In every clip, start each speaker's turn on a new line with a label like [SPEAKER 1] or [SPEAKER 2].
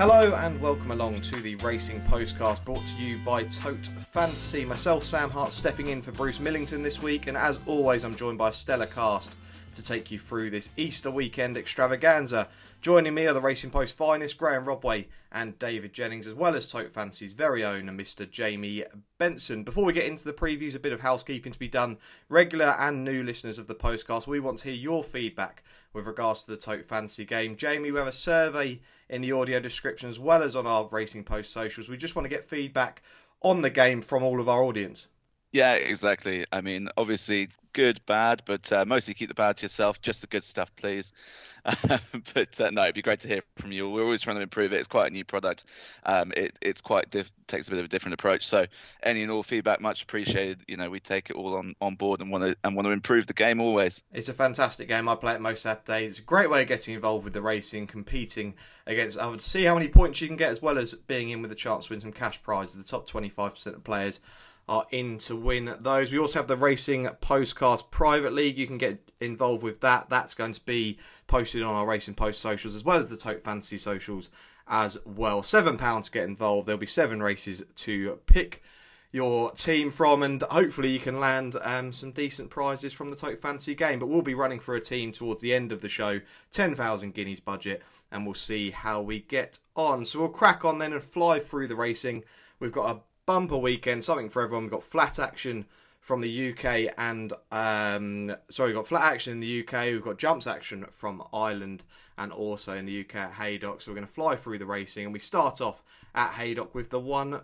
[SPEAKER 1] Hello and welcome along to the Racing Postcast, brought to you by Tote Fantasy. Myself, Sam Hart, stepping in for Bruce Millington this week, and as always I'm joined by a stellar cast to take you through this Easter weekend extravaganza. Joining me are the Racing Post finest, Graham Rodway and David Jennings, as well as Tote Fantasy's very own Mr. Jamie Benson. Before we get into the previews, a bit of housekeeping to be done. Regular and new listeners of the Postcast, we want to hear your feedback with regards to the Tote Fantasy game. Jamie, we have a survey in the audio description as well as on our Racing Post socials. We just want to get feedback on the game from all of our audience.
[SPEAKER 2] Yeah, exactly. I mean, obviously good, bad, but mostly keep the bad to yourself. Just the good stuff, please. No, it'd be great to hear from you. We're always trying to improve it. It's quite a new product. It's quite takes a bit of a different approach. So any and all feedback, much appreciated. You know, we take it all on board and want to improve the game always.
[SPEAKER 1] It's a fantastic game. I play it most Saturdays. It's a great way of getting involved with the racing, competing against others, see how many points you can get, as well as being in with a chance to win some cash prizes. The top 25% of players are in to win those. We also have the Racing Postcast Private League. You can get involved with that. That's going to be posted on our Racing Post socials as well as the Tote Fantasy socials as well. £7 to get involved. There'll be 7 races to pick your team from, and hopefully you can land some decent prizes from the Tote Fantasy game. But we'll be running for a team towards the end of the show, 10,000 guineas budget, and we'll see how we get on. So we'll crack on then and fly through the racing. We've got a bumper weekend, something for everyone. We've got flat action from the UK and we've got flat action in the UK. We've got jumps action from Ireland and also in the UK at Haydock. So we're going to fly through the racing, and we start off at Haydock with the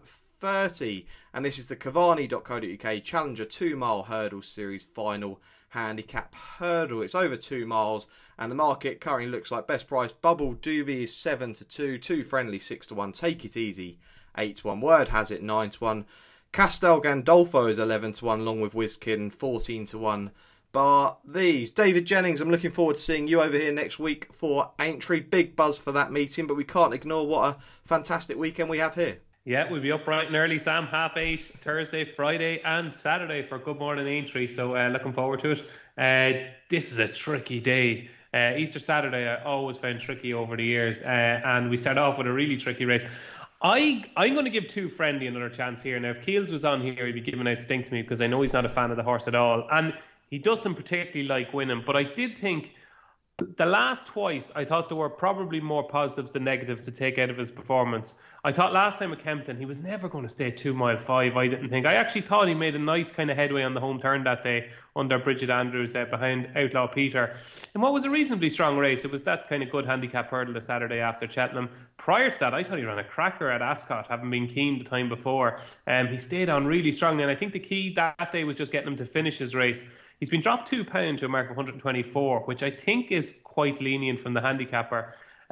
[SPEAKER 1] 130, and this is the Cavani.co.uk Challenger 2 Mile Hurdle Series final handicap hurdle. It's over 2 miles, and the market currently looks like best price Bubble Doobie is 7-2, Too Friendly 6-1, Take It Easy 8-1, Word Has It 9-1, Castel Gandolfo is 11-1, along with WizKid and 14-1. But these, David Jennings, I'm looking forward to seeing you over here next week for Aintree. Big buzz for that meeting, but we can't ignore what a fantastic weekend we have here.
[SPEAKER 3] Yeah, we'll be up bright and early, Sam, 8:30, Thursday, Friday and Saturday for Good Morning Aintree, so looking forward to it. This is a tricky day. Easter Saturday I always found tricky over the years, and we start off with a really tricky race. I'm going to give Too Friendly another chance here. Now, if Keels was on here, he'd be giving out stink to me because I know he's not a fan of the horse at all. And he doesn't particularly like winning. But I did think the last twice, I thought there were probably more positives than negatives to take out of his performance. I thought last time at Kempton, he was never going to stay 2 mile 5. I didn't think. I actually thought he made a nice kind of headway on the home turn that day under Bridget Andrews behind Outlaw Peter. And what was a reasonably strong race, it was that kind of good handicap hurdle the Saturday after Cheltenham. Prior to that, I thought he ran a cracker at Ascot, having been keen the time before. He stayed on really strongly, and I think the key that day was just getting him to finish his race. He's been dropped £2 to a mark of 124, which I think is quite lenient from the handicapper.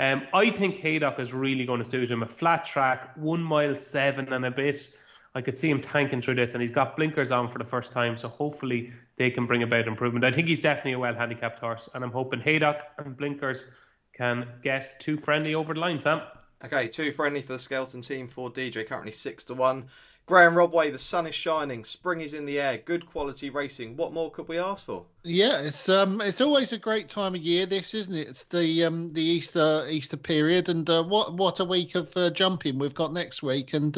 [SPEAKER 3] I think Haydock is really going to suit him. A flat track, 1 mile 7 and a bit. I could see him tanking through this, and he's got blinkers on for the first time, so hopefully they can bring about improvement. I think he's definitely a well-handicapped horse, and I'm hoping Haydock and blinkers can get Too Friendly over the line, Sam.
[SPEAKER 1] Okay, Too Friendly for the Skelton team for DJ, currently 6-1. Graham Rodway, the sun is shining, spring is in the air, good quality racing. What more could we ask for?
[SPEAKER 4] Yeah, it's always a great time of year, this, isn't it? It's the Easter period, and what a week of jumping we've got next week. And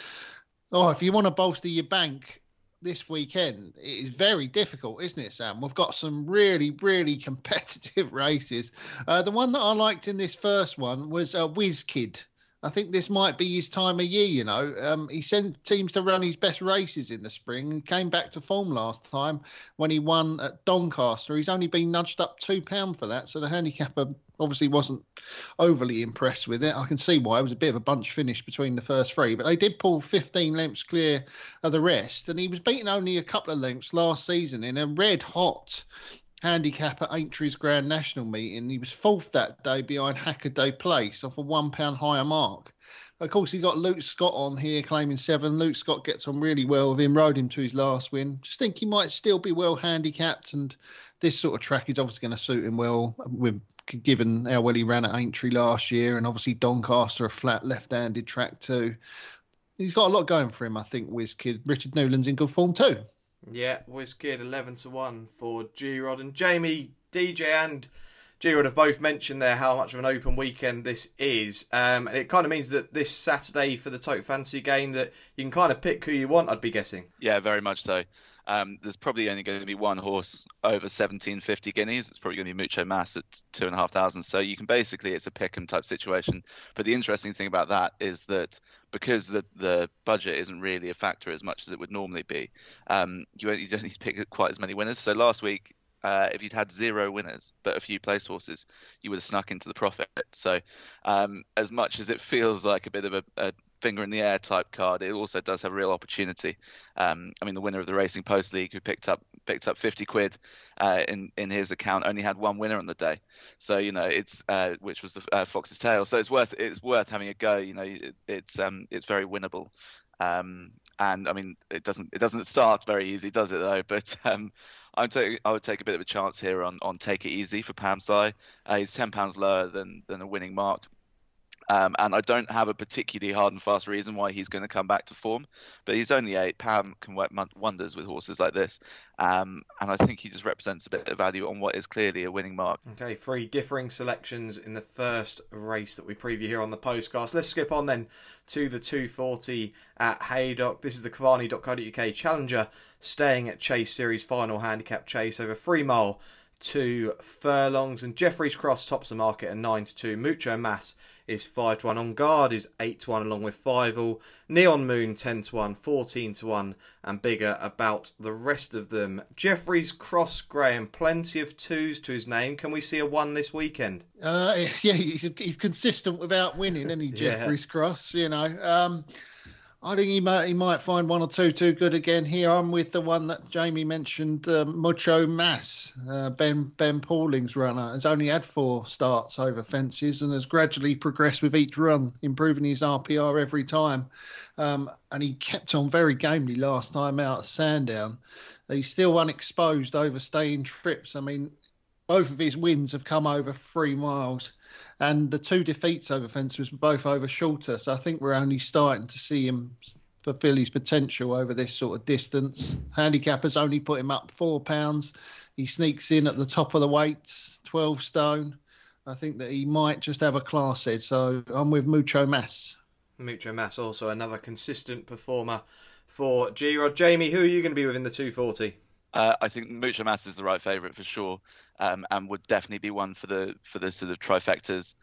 [SPEAKER 4] if you want to bolster your bank this weekend, it is very difficult, isn't it, Sam? We've got some really, really competitive races. The one that I liked in this first one was WizKid. I think this might be his time of year, you know. He seems to run his best races in the spring and came back to form last time when he won at Doncaster. He's only been nudged up £2 for that, so the handicapper obviously wasn't overly impressed with it. I can see why. It was a bit of a bunch finish between the first 3, but they did pull 15 lengths clear of the rest, and he was beaten only a couple of lengths last season in a red-hot handicap at Aintree's Grand National meeting. He was 4th that day behind Hackaday Place off a £1 higher mark. Of course, he got Luke Scott on here claiming 7. Luke Scott gets on really well with him, rode him to his last win. Just think he might still be well handicapped, and this sort of track is obviously going to suit him well, given how well he ran at Aintree last year, and obviously Doncaster, a flat left-handed track too. He's got a lot going for him, I think, WizKid. Richard Newland's in good form too.
[SPEAKER 1] Yeah, WizKid 11-1 for G-Rod. And Jamie, DJ and Giroud have both mentioned there how much of an open weekend this is. And it kind of means that this Saturday for the Total Fantasy game that you can kind of pick who you want, I'd be guessing.
[SPEAKER 2] Yeah, very much so. There's probably only going to be one horse over 1750 guineas. It's probably going to be Mucho Mas at 2,500. So you can basically, it's a pick 'em type situation. But the interesting thing about that is that because the budget isn't really a factor as much as it would normally be, you don't need to pick quite as many winners. So last week, if you'd had 0 winners but a few place horses, you would have snuck into the profit. So as much as it feels like a bit of a finger in the air type card, it also does have a real opportunity. I mean, the winner of the Racing Post League, who picked up 50 quid in his account, only had one winner on the day. So it's which was the Fox's Tail. So it's worth having a go. It's very winnable. And I mean, it doesn't start very easy, does it though? But I would take a bit of a chance here on Take It Easy for Pam Sai. He's £10 lower than a winning mark. And I don't have a particularly hard and fast reason why he's going to come back to form, but he's only 8. Pam can work wonders with horses like this, and I think he just represents a bit of value on what is clearly a winning mark.
[SPEAKER 1] Okay, 3 differing selections in the first race that we preview here on the postcast. Let's skip on then to the 240 at Haydock. This is the Cavani.co.uk Challenger staying at Chase Series final handicap chase over 3 mile 2 furlongs, and Jeffrey's Cross tops the market at 9-2. Mucho Mas is 5-1. On Guard is 8-1 along with 5-all. Neon Moon 10-1, 14-1, and bigger about the rest of them. Jeffrey's Cross, Graham, plenty of 2s to his name. Can we see a 1 this weekend?
[SPEAKER 4] Yeah, he's consistent without winning, isn't he, Jeffrey's Cross? I think he might find 1 or 2 too good again here. I'm with the one that Jamie mentioned, Mucho Mas, Ben Pauling's runner. Has only had 4 starts over fences and has gradually progressed with each run, improving his RPR every time. And he kept on very gamely last time out at Sandown. He's still unexposed over staying trips. I mean, both of his wins have come over 3 miles. And the 2 defeats over fences were both over shorter. So I think we're only starting to see him fulfil his potential over this sort of distance. Handicappers only put him up £4. He sneaks in at the top of the weights, 12 stone. I think that he might just have a class edge. So I'm with Mucho Mas.
[SPEAKER 1] Mucho Mas also another consistent performer for G-Rod. Jamie, who are you going to be within the 240?
[SPEAKER 2] I think Mucho Mas is the right favourite for sure, and would definitely be one for the sort of trifectas.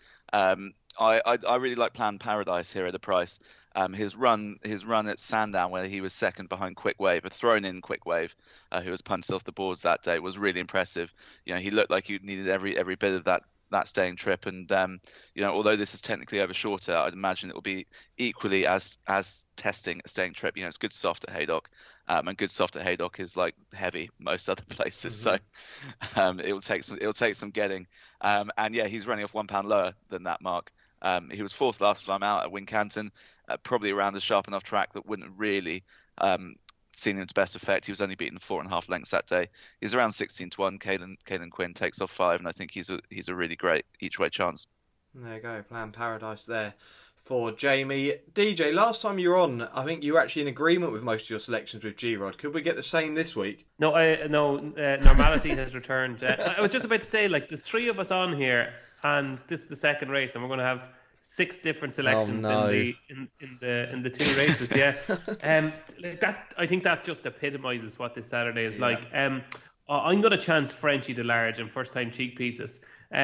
[SPEAKER 2] I really like Planned Paradise here at the price. His run at Sandown, where he was second behind Quick Wave, a thrown-in Quick Wave, who was punted off the boards that day, was really impressive. He looked like he needed every bit of that staying trip, and although this is technically over shorter, I'd imagine it will be equally as testing a staying trip. It's good soft at Haydock. And good soft at Haydock is like heavy most other places, so it will take some getting. And yeah, he's running off £1 lower than that mark. He was 4th last time out at Wincanton, probably around a sharp enough track that wouldn't really seen him to best effect. He was only beaten 4.5 lengths that day. He's around 16-1. Caelan Quinn takes off 5, and I think he's a really great each way chance.
[SPEAKER 1] There you go, Planned Paradise there for Jamie. DJ, last time you were on, I think you were actually in agreement with most of your selections with G-Rod. Could we get the same this week?
[SPEAKER 3] No, normality has returned. I was just about to say, there's 3 of us on here, and this is the second race, and we're going to have 6 different selections in the 2 races. Yeah, that I think that just epitomises what this Saturday is like. I'm going to chance Frenchie Delarge and first time cheek pieces.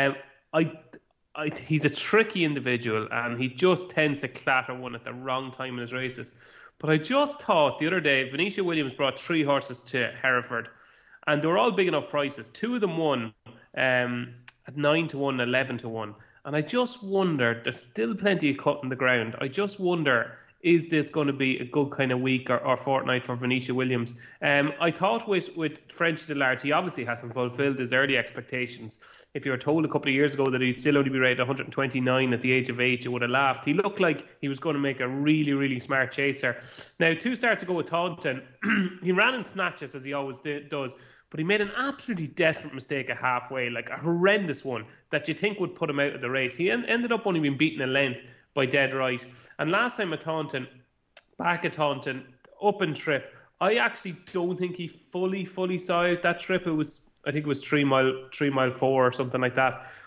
[SPEAKER 3] He's a tricky individual, and he just tends to clatter one at the wrong time in his races. But I just thought the other day, Venetia Williams brought 3 horses to Hereford, and they were all big enough prices. 2 of them won at 9-1, 11-1. And I just wonder, there's still plenty of cut in the ground. I just wonder, is this going to be a good kind of week or fortnight for Venetia Williams? I thought with Frenchie Delarge, he obviously hasn't fulfilled his early expectations. If you were told a couple of years ago that he'd still only be rated 129 at the age of 8, you would have laughed. He looked like he was going to make a really, really smart chaser. Now, 2 starts ago with Taunton, he ran in snatches as he always does, but he made an absolutely desperate mistake at halfway, like a horrendous one that you think would put him out of the race. He ended up only being beaten a length by dead right. And last time at Taunton, back at Taunton, up and trip, I actually don't think he fully saw out that trip. I think it was 3 mile 4 or something like that.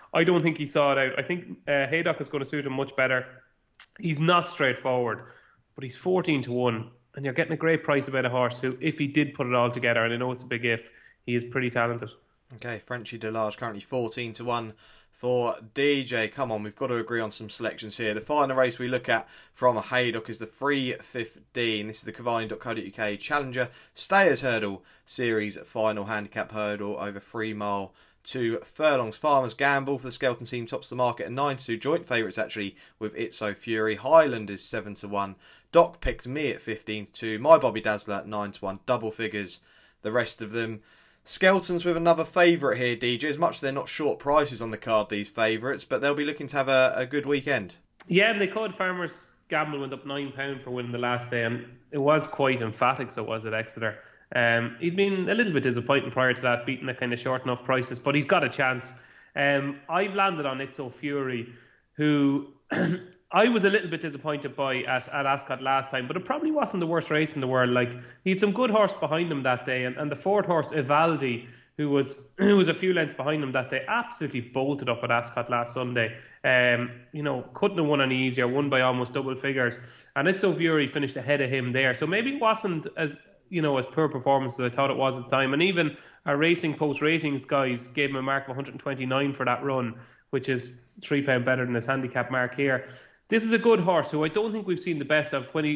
[SPEAKER 3] I don't think he saw it out. I think Haydock is going to suit him much better. He's not straightforward, but he's 14-1, and you're getting a great price about a horse who, if he did put it all together, and I know it's a big if, he is pretty talented.
[SPEAKER 1] Okay, Frenchy Delage currently 14-1 for DJ. Come on, we've got to agree on some selections here. The final race we look at from Haydock is the 3:15. This is the Cavani.co.uk Challenger Stayers Hurdle Series final handicap hurdle over 3 mile 2 furlongs. Farmers Gamble for the Skelton team tops the market at 9-2. Joint favourites actually with Itso Fury. Highland is 7-1. Doc picked me at 15-2. My Bobby Dazzler at 9-1. Double figures. The rest of them. Skelton's with another favourite here, DJ. As much as they're not short prices on the card, these favourites, but they'll be looking to have a good weekend.
[SPEAKER 3] Yeah, and they could. Farmers Gamble went up £9 for winning the last day, and it was quite emphatic, so it was at Exeter. He'd been a little bit disappointing prior to that, beating the kind of short enough prices, but he's got a chance. I've landed on Itso Fury, who I was a little bit disappointed by at Ascot last time, but it probably wasn't the worst race in the world. Like, he had some good horse behind him that day, and the fourth horse, Ivaldi, who was a few lengths behind him that day, absolutely bolted up at Ascot last Sunday. Couldn't have won any easier, won by almost double figures, and Itso Fury finished ahead of him there. So maybe it wasn't as poor performance as I thought it was at the time. And even our Racing Post ratings guys gave him a mark of 129 for that run, which is £3 better than his handicap mark here. This is a good horse who I don't think we've seen the best of. When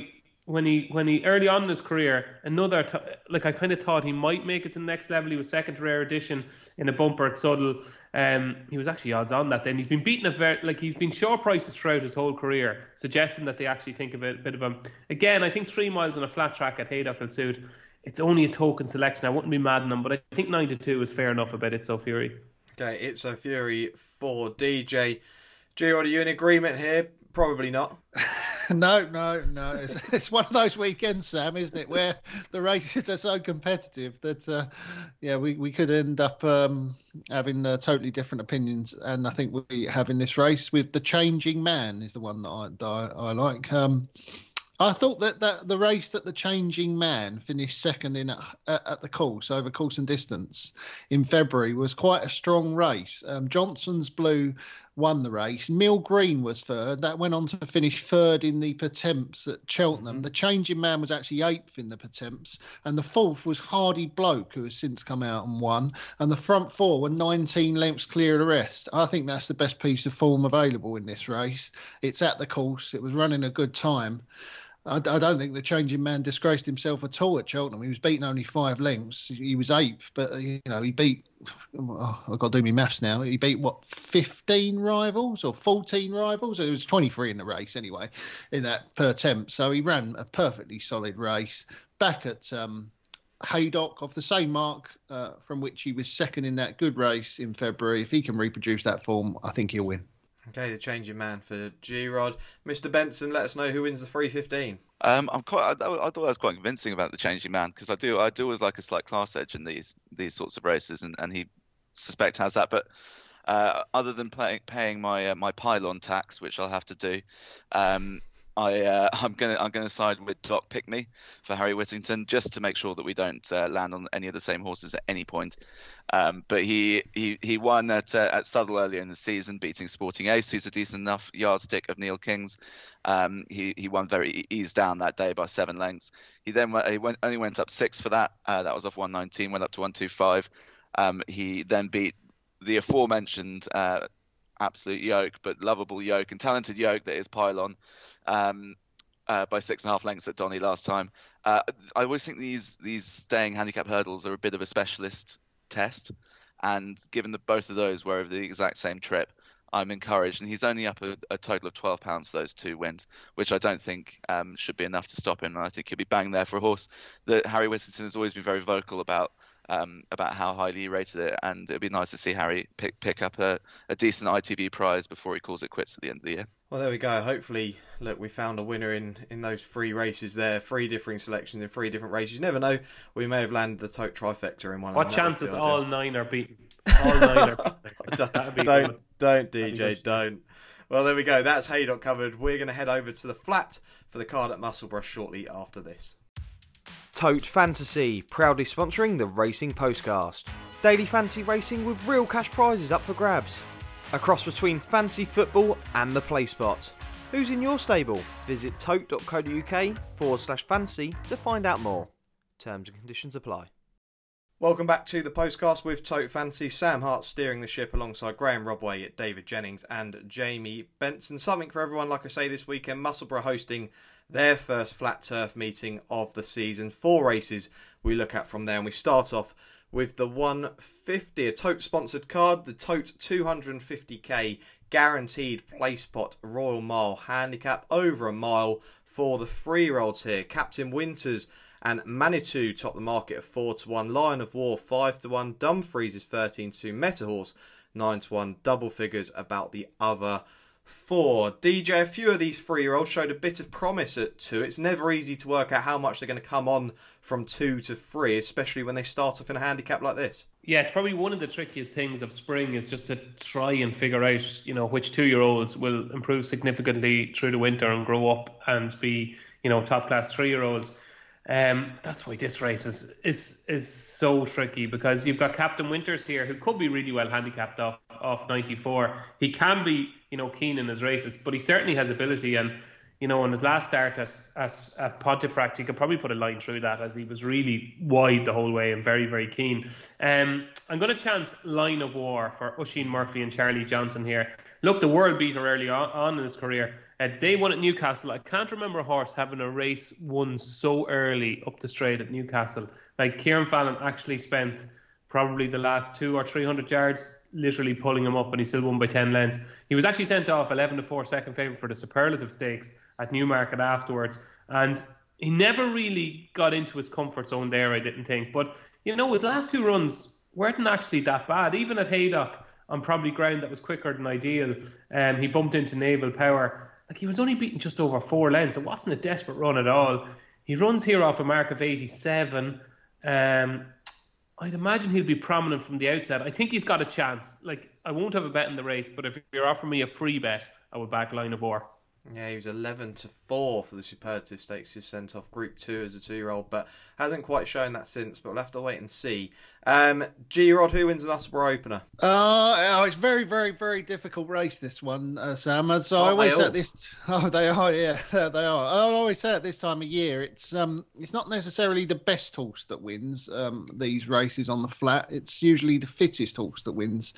[SPEAKER 3] he early on in his career, I kind of thought he might make it to the next level. He was second to Rare Edition in a bumper at Suddle. He was actually odds on that then. He's been beaten he's been short prices throughout his whole career, suggesting that they actually think of a bit of him. Again, I think 3 miles on a flat track at Haydock will suit. It's only a token selection. I wouldn't be mad on him, but I think 9-2 is fair enough about Itso Fury.
[SPEAKER 1] Okay, Itso Fury for DJ. Gerard, are you in agreement here? Probably not.
[SPEAKER 4] No. It's one of those weekends, Sam, isn't it, where the races are so competitive that, we could end up having totally different opinions. And I think we have in this race with the Changing Man is the one that I like. I thought that the race that the Changing Man finished second in at the course, over course and distance, in February was quite a strong race. Johnson's Blue won the race. Mill Green was third. That went on to finish third in the Pertemps at Cheltenham. The Changing Man was actually 8th in the Pertemps. And the 4th was Hardy Bloke, who has since come out and won. And the front 4 were 19 lengths clear of the rest. I think that's the best piece of form available in this race. It's at the course. It was running a good time. I don't think the Changing Man disgraced himself at all at Cheltenham. He was beaten only 5 lengths. He was 8th, but he beat. I've got to do my maths now. He beat 15 rivals or 14 rivals. It was 23 in the race anyway, in that Pertemps. So he ran a perfectly solid race back at Haydock off the same mark from which he was second in that good race in February. If he can reproduce that form, I think he'll win.
[SPEAKER 1] Okay, the Changing Man for G-Rod. Mr. Benson, let us know who wins the 3:15.
[SPEAKER 2] I thought I was quite convincing about the Changing Man, because I do always like a slight class edge in these sorts of races, and he suspect has that. But other than paying my pylon tax, which I'll have to do, I'm gonna side with Doc Pickney for Harry Whittington, just to make sure that we don't land on any of the same horses at any point. But he won at Southwell earlier in the season, beating Sporting Ace, who's a decent enough yardstick of Neil King's. He won very eased down that day by 7 lengths. He only went up 6 for that. That was off 119, went up to 125. He then beat the aforementioned absolute yoke, but lovable yoke and talented yoke that is Pylon. By 6.5 lengths at Donny last time. I always think these staying handicap hurdles are a bit of a specialist test, and given that both of those were over the exact same trip, I'm encouraged. And he's only up a total of £12 for those 2 wins, which I don't think should be enough to stop him. And I think he'll be bang there for a horse that Harry Whittington has always been very vocal about how highly he rated it, and it'd be nice to see Harry pick up a decent ITV prize before he calls it quits at the end of the year.
[SPEAKER 1] Well, there we go. Hopefully, look, we found a winner in those 3 races there. 3 differing selections in 3 different races. You never know. We may have landed the tote trifecta in one.
[SPEAKER 3] What chances all 9 are beaten? All 9 are beaten.
[SPEAKER 1] Don't, DJ, don't. Well, there we go. That's Haydock covered. We're going to head over to the flat for the card at Musselburgh shortly after this. Tote Fantasy, proudly sponsoring the Racing Postcast. Daily fantasy racing with real cash prizes up for grabs.
[SPEAKER 5] A cross between fancy football and the play spot. Who's in your stable? Visit tote.co.uk/fancy to find out more. Terms and conditions apply.
[SPEAKER 1] Welcome back to the postcast with Tote Fancy. Sam Hart steering the ship alongside Graham Rodway, David Jennings and Jamie Benson. Something for everyone, like I say, this weekend. Musselburgh hosting their first flat turf meeting of the season. 4 races we look at from there, and we start off with the 150, a Tote sponsored card, the Tote 250k guaranteed place pot Royal Mile handicap, over a mile for the 3-year-olds here. Captain Winters and Manitou top the market at 4-1. Lion of War 5-1. Dumfries is 13-2. Metahorse 9-1. Double figures about the other 4. DJ, a few of these 3-year-olds showed a bit of promise at 2. It's never easy to work out how much they're going to come on from 2 to 3, especially when they start off in a handicap like this.
[SPEAKER 3] Yeah, it's probably one of the trickiest things of spring is just to try and figure out, which 2-year-olds will improve significantly through the winter and grow up and be, top class 3-year-olds. That's why this race is so tricky, because you've got Captain Winters here, who could be really well handicapped off 94. He can be, keen in his races, but he certainly has ability. And in his last start at Pontefract, he could probably put a line through that, as he was really wide the whole way and very, very keen. I'm going to chance Line of War for Oisin Murphy and Charlie Johnson here. Look, the world beater early on in his career. They won at Newcastle. I can't remember a horse having a race won so early up the straight at Newcastle. Like, Kieran Fallon actually spent probably the last 200 or 300 yards literally pulling him up, and he still won by 10 lengths. He was actually sent off 11-4 second favourite for the Superlative Stakes at Newmarket afterwards, and he never really got into his comfort zone there, I didn't think. But, his last 2 runs weren't actually that bad. Even at Haydock, on probably ground that was quicker than ideal, he bumped into Naval Power. Like, he was only beaten just over 4 lengths. It wasn't a desperate run at all. He runs here off a mark of 87. I'd imagine he'll be prominent from the outset. I think he's got a chance. Like, I won't have a bet in the race, but if you're offering me a free bet, I would back Line of War.
[SPEAKER 1] Yeah, he was 11-4 for the Superlative Stakes. He's sent off Group 2 as a 2-year-old, but hasn't quite shown that since. But we'll have to wait and see. G-Rod, who wins the Musselburgh opener?
[SPEAKER 4] It's very, very, very difficult race, this one, Sam. So I always say at this. Oh, they are, yeah, they are. I always say at this time of year, it's not necessarily the best horse that wins these races on the flat. It's usually the fittest horse that wins.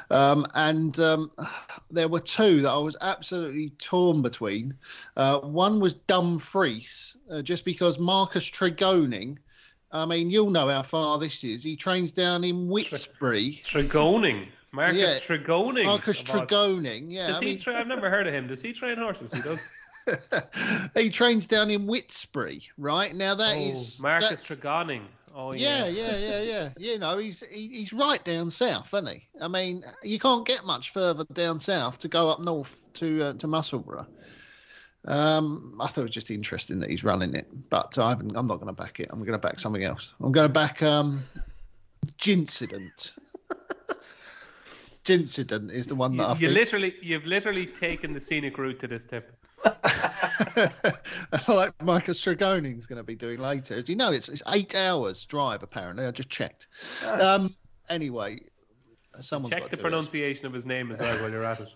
[SPEAKER 4] There were 2 that I was absolutely torn between. One was Dumfries, just because Marcus Tregoning. I mean, you'll know how far this is. He trains down in Whitsbury.
[SPEAKER 3] Tregoning. Marcus Tregoning.
[SPEAKER 4] Marcus Tregoning, yeah.
[SPEAKER 3] I've never heard of him. Does he train horses? He does.
[SPEAKER 4] He trains down in Whitsbury, right? Now that's
[SPEAKER 3] Marcus Tregoning. Oh, yeah.
[SPEAKER 4] Yeah. He's right down south, isn't he? I mean, you can't get much further down south to go up north to Musselburgh. I thought it was just interesting that he's running it, but I'm not going to back it. I'm going to back something else. I'm going to back Gincident. Gincident is the one that
[SPEAKER 3] You've literally taken the scenic route to this tip.
[SPEAKER 4] Like Marcus Tregoning's going to be doing later. As you know, it's 8 hours drive, apparently. I just checked. Anyway, someone's
[SPEAKER 3] check the pronunciation of his name as well while you're at it.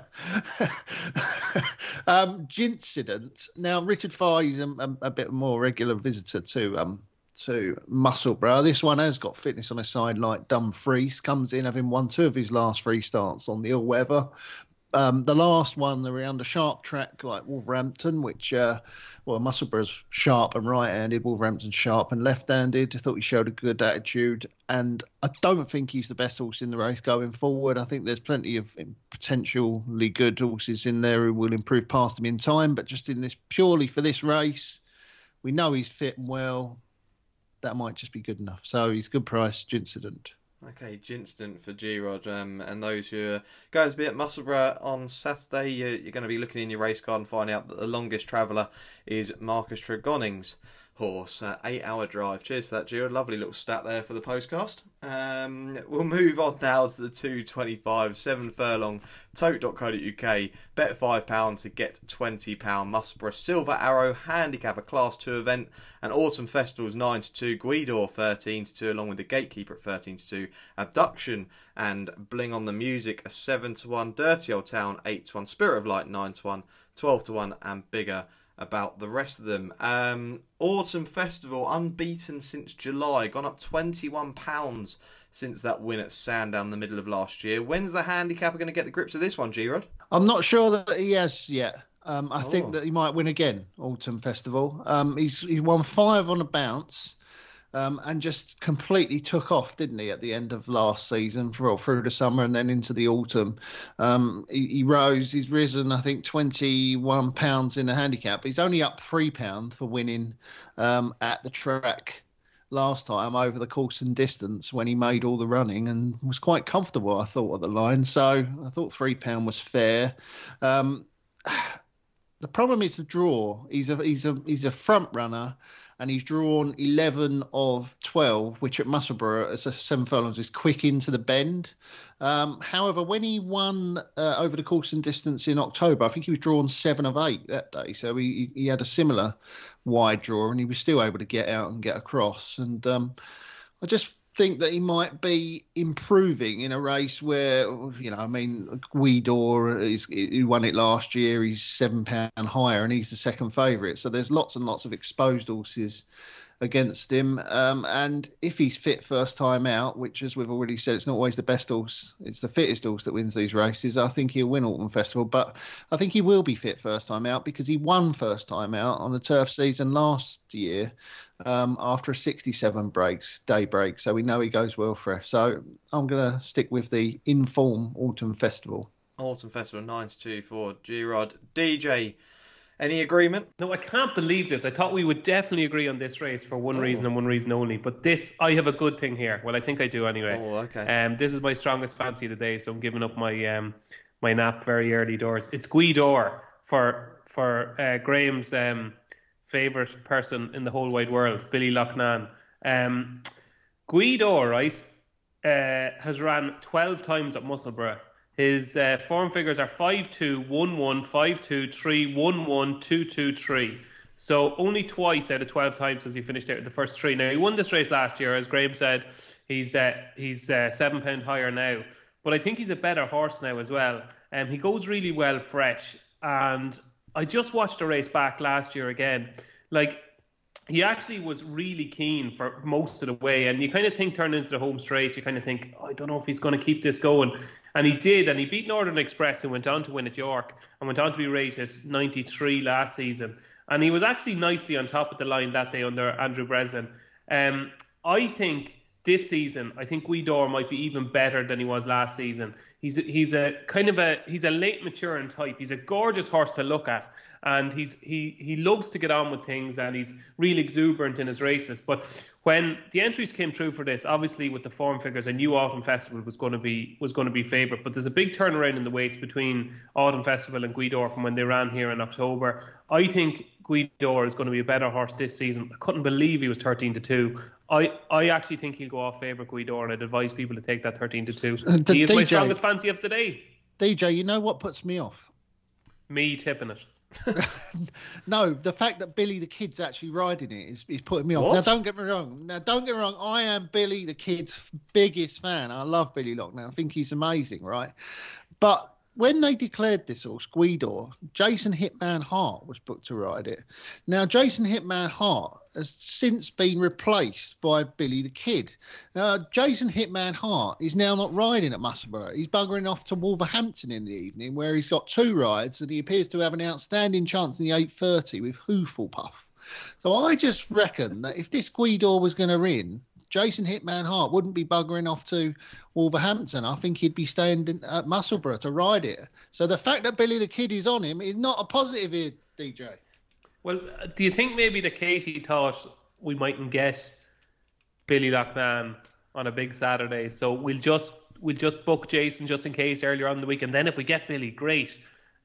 [SPEAKER 4] Gincident. Now, Richard Fahey's a bit more regular visitor to Musselburgh. This one has got fitness on his side, like Dumfries. Comes in having won 2 of his last 3 starts on the all-weather. The last one, they were under sharp track like Wolverhampton, which, Musselburgh's sharp and right-handed, Wolverhampton's sharp and left-handed. I thought he showed a good attitude, and I don't think he's the best horse in the race going forward. I think there's plenty of potentially good horses in there who will improve past him in time, but just in this, purely for this race, we know he's fit and well. That might just be good enough. So he's good price, Gincident.
[SPEAKER 1] Okay, Gincident for G-Rod, and those who are going to be at Musselburgh on Saturday, you're going to be looking in your race card and finding out that the longest traveller is Marcus Tregoning's horse. 8-hour drive. Cheers for that, Gio. Lovely little stat there for the postcast. We'll move on now to the 225 7 furlong tote.co.uk. Bet £5 to get £20. Musselburgh Silver Arrow Handicap, a Class 2 event, and Autumn Festivals 9-2, Guidor 13-2, along with the Gatekeeper at 13-2, Abduction and Bling on the Music a 7-1, Dirty Old Town 8-1, Spirit of Light 9-1, 12-1, and Bigger about the rest of them. Autumn Festival, unbeaten since July, gone up £21 since that win at Sandown the middle of last year. When's the handicapper going to get the grips of this one, G-Rod?
[SPEAKER 4] I'm not sure that he has yet. I think that he might win again, Autumn Festival. He won 5 on a bounce. And just completely took off, didn't he, at the end of last season, through the summer and then into the autumn. He's risen, I think, £21 in the handicap. He's only up £3 for winning at the track last time over the course and distance when he made all the running and was quite comfortable, I thought, at the line. So I thought £3 was fair. The problem is the draw. He's a front runner. And he's drawn 11 of 12, which at Musselburgh, as a 7 furlongs, is quick into the bend. However, when he won over the course and distance in October, I think he was drawn 7 of 8 that day. So he had a similar wide draw, and he was still able to get out and get across. And I just think that he might be improving in a race where, Guidor, he won it last year, he's £7 higher and he's the second favourite. So there's lots and lots of exposed horses against him. And if he's fit first time out, which, as we've already said, it's not always the best horse, it's the fittest horse that wins these races, I think he'll win Autumn Festival. But I think he will be fit first time out because he won first time out on the turf season last year after a 67 day break. So we know he goes well fresh. So I'm going to stick with the in-form Autumn Festival.
[SPEAKER 1] Autumn Festival 9-2 for G-Rod. DJ, any agreement?
[SPEAKER 3] No, I can't believe this. I thought we would definitely agree on this race for one reason and one reason only. But this, I have a good thing here. Well, I think I do anyway.
[SPEAKER 1] Oh, okay.
[SPEAKER 3] This is my strongest fancy of the day, so I'm giving up my my nap very early doors. It's Guidor for Graham's favourite person in the whole wide world, Billy Loughnane. Guidor, right, has ran 12 times at Musselburgh. His form figures are 5-2, 1-1, 5-2, 3-1-1, 2-2, 3. So only twice out of 12 times has he finished out in the first 3. Now, he won this race last year. As Graham said, he's £7 higher now. But I think he's a better horse now as well. He goes really well fresh. And I just watched a race back last year again. Like, he actually was really keen for most of the way. And you kind of think, turning into the home straight, you kind of think, I don't know if he's going to keep this going. And he did. And he beat Northern Express, who went on to win at York and went on to be rated 93 last season. And he was actually nicely on top of the line that day under Andrew Breslin. I think this season, I think Guidor might be even better than he was last season. He's a late maturing type. He's a gorgeous horse to look at, and he loves to get on with things, and he's really exuberant in his races. But when the entries came through for this, obviously with the form figures, I knew Autumn Festival was going to be favourite. But there's a big turnaround in the weights between Autumn Festival and Guidor from when they ran here in October. I think Guidor is going to be a better horse this season. I couldn't believe he was 13-2. I actually think he'll go off favourite Guidor, and I'd advise people to take that 13-2. He is my strongest fancy of the day.
[SPEAKER 4] DJ, you know what puts me off?
[SPEAKER 3] Me tipping it.
[SPEAKER 4] No, the fact that Billy the Kid's actually riding it is putting me off.
[SPEAKER 1] What?
[SPEAKER 4] Now, don't get me wrong. I am Billy the Kid's biggest fan. I love Billy Loughnane. I think he's amazing, right? But when they declared this horse, Guidor, Jason Hitman Hart was booked to ride it. Now, Jason Hitman Hart has since been replaced by Billy the Kid. Now, Jason Hitman Hart is now not riding at Musselburgh. He's buggering off to Wolverhampton in the evening, where he's got 2 rides, and he appears to have an outstanding chance in the 8:30 with Hooflepuff. So I just reckon that if this Guidor was going to win, Jason Hitman Hart wouldn't be buggering off to Wolverhampton. I think he'd be staying at Musselburgh to ride it. So the fact that Billy the Kid is on him is not a positive here, DJ.
[SPEAKER 3] Well, do you think maybe that Katie thought we mightn't get Billy Loughnane on a big Saturday, so we'll just book Jason just in case earlier on in the week, and then if we get Billy, great.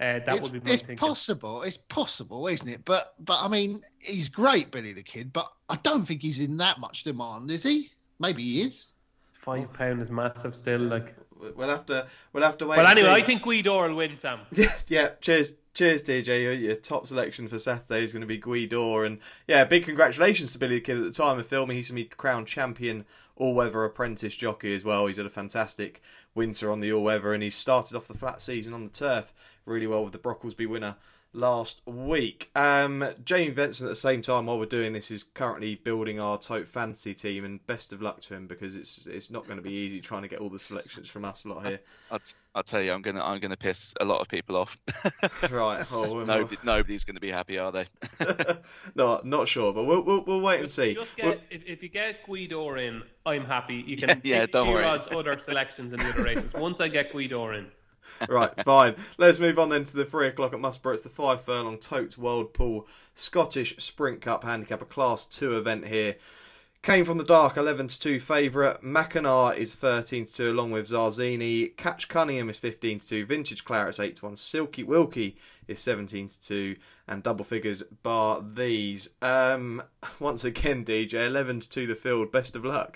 [SPEAKER 3] That would be my thinking.
[SPEAKER 4] It's possible, isn't it? But I mean, he's great, Billy the Kid, but I don't think he's in that much demand, is he? Maybe he is.
[SPEAKER 3] £5 is massive still. Like
[SPEAKER 1] we'll have to wait.
[SPEAKER 3] Well, anyway, I think Guido will win, Sam.
[SPEAKER 1] Yeah. Cheers, DJ. Your top selection for Saturday is going to be Guido, and big congratulations to Billy the Kid. At the time of filming, he's going to be crowned champion all-weather apprentice jockey as well. He's had a fantastic winter on the all-weather, and he started off the flat season on the turf really well with the Brocklesby winner last week. Jamie Benson, at the same time while we're doing this, is currently building our Tote Fantasy team, and best of luck to him, because it's not going to be easy trying to get all the selections from us lot here.
[SPEAKER 2] I'll tell you, I'm gonna piss a lot of people off.
[SPEAKER 1] Right.
[SPEAKER 2] Nobody's going to be happy, are they?
[SPEAKER 1] No, not sure, but we'll wait and see.
[SPEAKER 3] If you get Guido in, I'm happy. You can
[SPEAKER 2] pick
[SPEAKER 3] G-Rod's other selections in the other races. Once I get Guido in.
[SPEAKER 1] Right, fine. Let's move on then to the 3 o'clock at Musselburgh. It's the 5 furlong Totes World Pool Scottish Sprint Cup handicap, a Class 2 event here. Came from the dark, 11-2 favourite. Mackinac is 13-2 along with Zarzini. Catch Cunningham is 15-2. Vintage Claret's 8-1. Silky Wilkie is 17-2. And double figures bar these. Once again, DJ, 11-2 the field. Best of luck.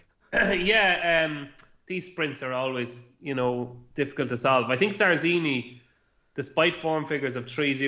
[SPEAKER 1] These sprints are always, difficult to solve. I think Zarzini, despite form figures of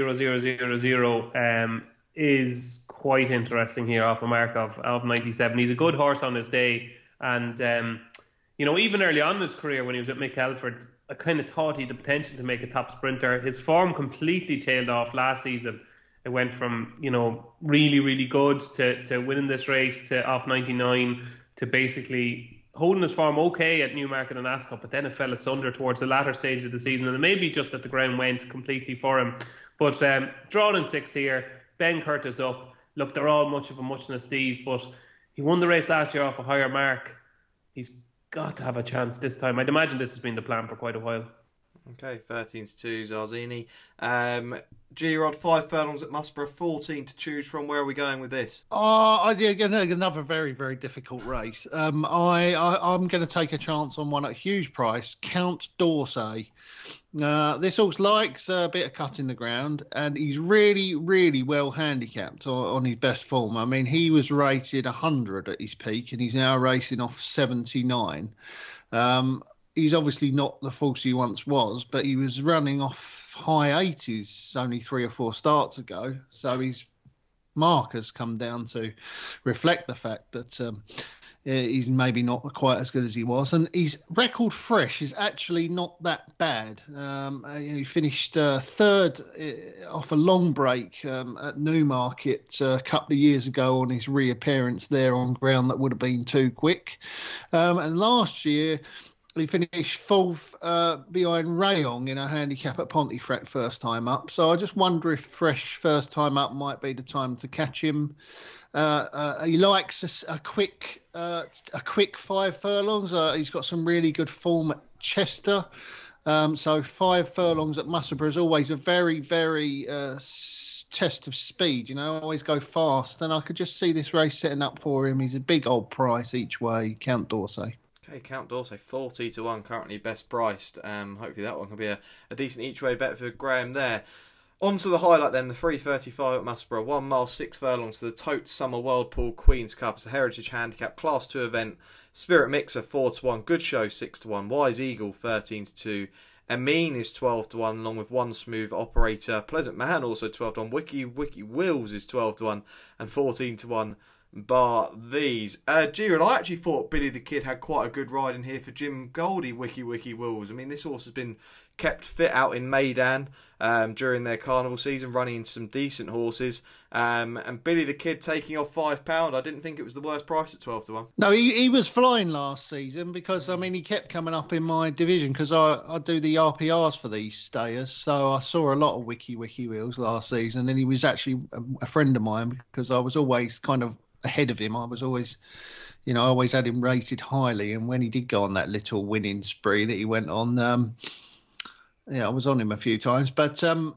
[SPEAKER 1] 3-0-0-0-0, is quite interesting here off a mark of 97. He's a good horse on his day. And, even early on in his career when he was at Mick Elford, I kind of thought he had the potential to make a top sprinter. His form completely tailed off last season. It went from, really, really good to winning this race to off 99 to basically holding his form okay at Newmarket and Ascot, but then it fell asunder towards the latter stage of the season, and it may be just that the ground went completely for him. But drawn in 6 here, Ben Curtis up. Look, they're all much of a muchness these, but he won the race last year off a higher mark. He's got to have a chance this time. I'd imagine this has been the plan for quite a while. Okay, 13-2 Zarzini. G-Rod, 5 furlongs at Musselburgh, 14 to choose from. Where are we going with this?
[SPEAKER 4] Another very, very difficult race. I'm going to take a chance on one at huge price, Count D'Orsay. This horse likes a bit of cut in the ground, and he's really, really well handicapped on his best form. I mean, he was rated 100 at his peak, and he's now racing off 79. He's obviously not the force he once was, but he was running off high 80s only 3 or 4 starts ago. So his mark has come down to reflect the fact that he's maybe not quite as good as he was. And his record fresh is actually not that bad. He finished third off a long break at Newmarket a couple of years ago on his reappearance there on ground that would have been too quick. And last year, he finished 4th behind Rayong in a handicap at Pontefract first time up. So I just wonder if fresh first time up might be the time to catch him. He likes a quick 5 furlongs. He's got some really good form at Chester. So 5 furlongs at Musselburgh is always a very, very test of speed. Always go fast. And I could just see this race setting up for him. He's a big old price each way, Count D'Orsay.
[SPEAKER 1] Okay, Count D'Orsay, 40 to 1, currently best priced. Hopefully that one can be a decent each way bet for Graham there. On to the highlight then, the 3:35 at Musselburgh, 1 mile 6 furlongs to the Tote Summer World Pool Queen's Cup. It's a Heritage Handicap Class 2 event. Spirit Mixer 4 to 1, Good Show 6 to 1, Wise Eagle 13 to 2, Amin is 12 to 1 along with One Smooth Operator. Pleasant Man also 12 to 1, Wiki Wills is 12 to 1 and 14 to 1. Bar these. G-Rod, I actually thought Billy the Kid had quite a good ride in here for Jim Goldie, Wiki Wills. I mean, this horse has been kept fit out in Maidan during their carnival season, running into some decent horses. And Billy the Kid taking off £5. I didn't think it was the worst price at 12 to 1.
[SPEAKER 4] No, he was flying last season because, he kept coming up in my division because I do the RPRs for these stayers. So I saw a lot of Wiki Wills last season, and he was actually a friend of mine because I was always kind of ahead of him. I was always, I always had him rated highly. And when he did go on that little winning spree that he went on, I was on him a few times. But and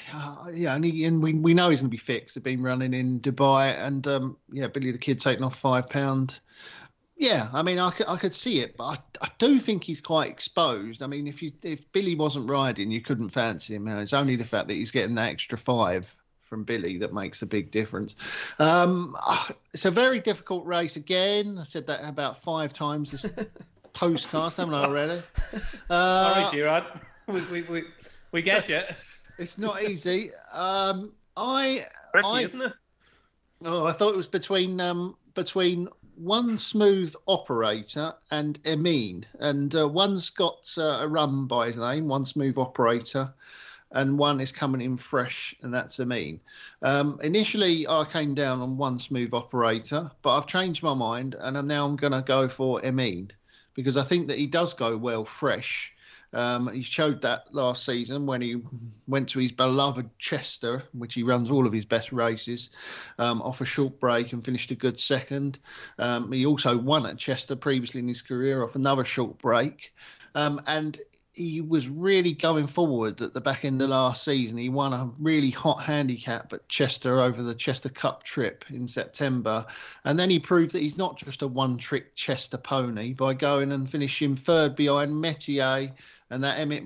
[SPEAKER 4] we know he's going to be fixed. They've been running in Dubai, and Billy the Kid taking off £5. Yeah, I mean, I could see it, but I do think he's quite exposed. I mean, if Billy wasn't riding, you couldn't fancy him. It's only the fact that he's getting that extra 5 from Billy that makes a big difference. It's a very difficult race again. I said that about 5 times this postcast, haven't I already?
[SPEAKER 3] All right, Gerard, we get you.
[SPEAKER 4] It's not easy.
[SPEAKER 3] Tricky, isn't it?
[SPEAKER 4] Oh, I thought it was between One Smooth Operator and Emin, and one's got a run by his name, One Smooth Operator, and one is coming in fresh, and that's Emin. Initially, I came down on One Smooth Operator, but I've changed my mind, and I'm going to go for Emin because I think that he does go well fresh. He showed that last season when he went to his beloved Chester, which he runs all of his best races, off a short break and finished a good second. He also won at Chester previously in his career off another short break. And he was really going forward at the back end of last season. He won a really hot handicap at Chester over the Chester Cup trip in September. And then he proved that he's not just a one-trick Chester pony by going and finishing 3rd behind Metier and that Emmett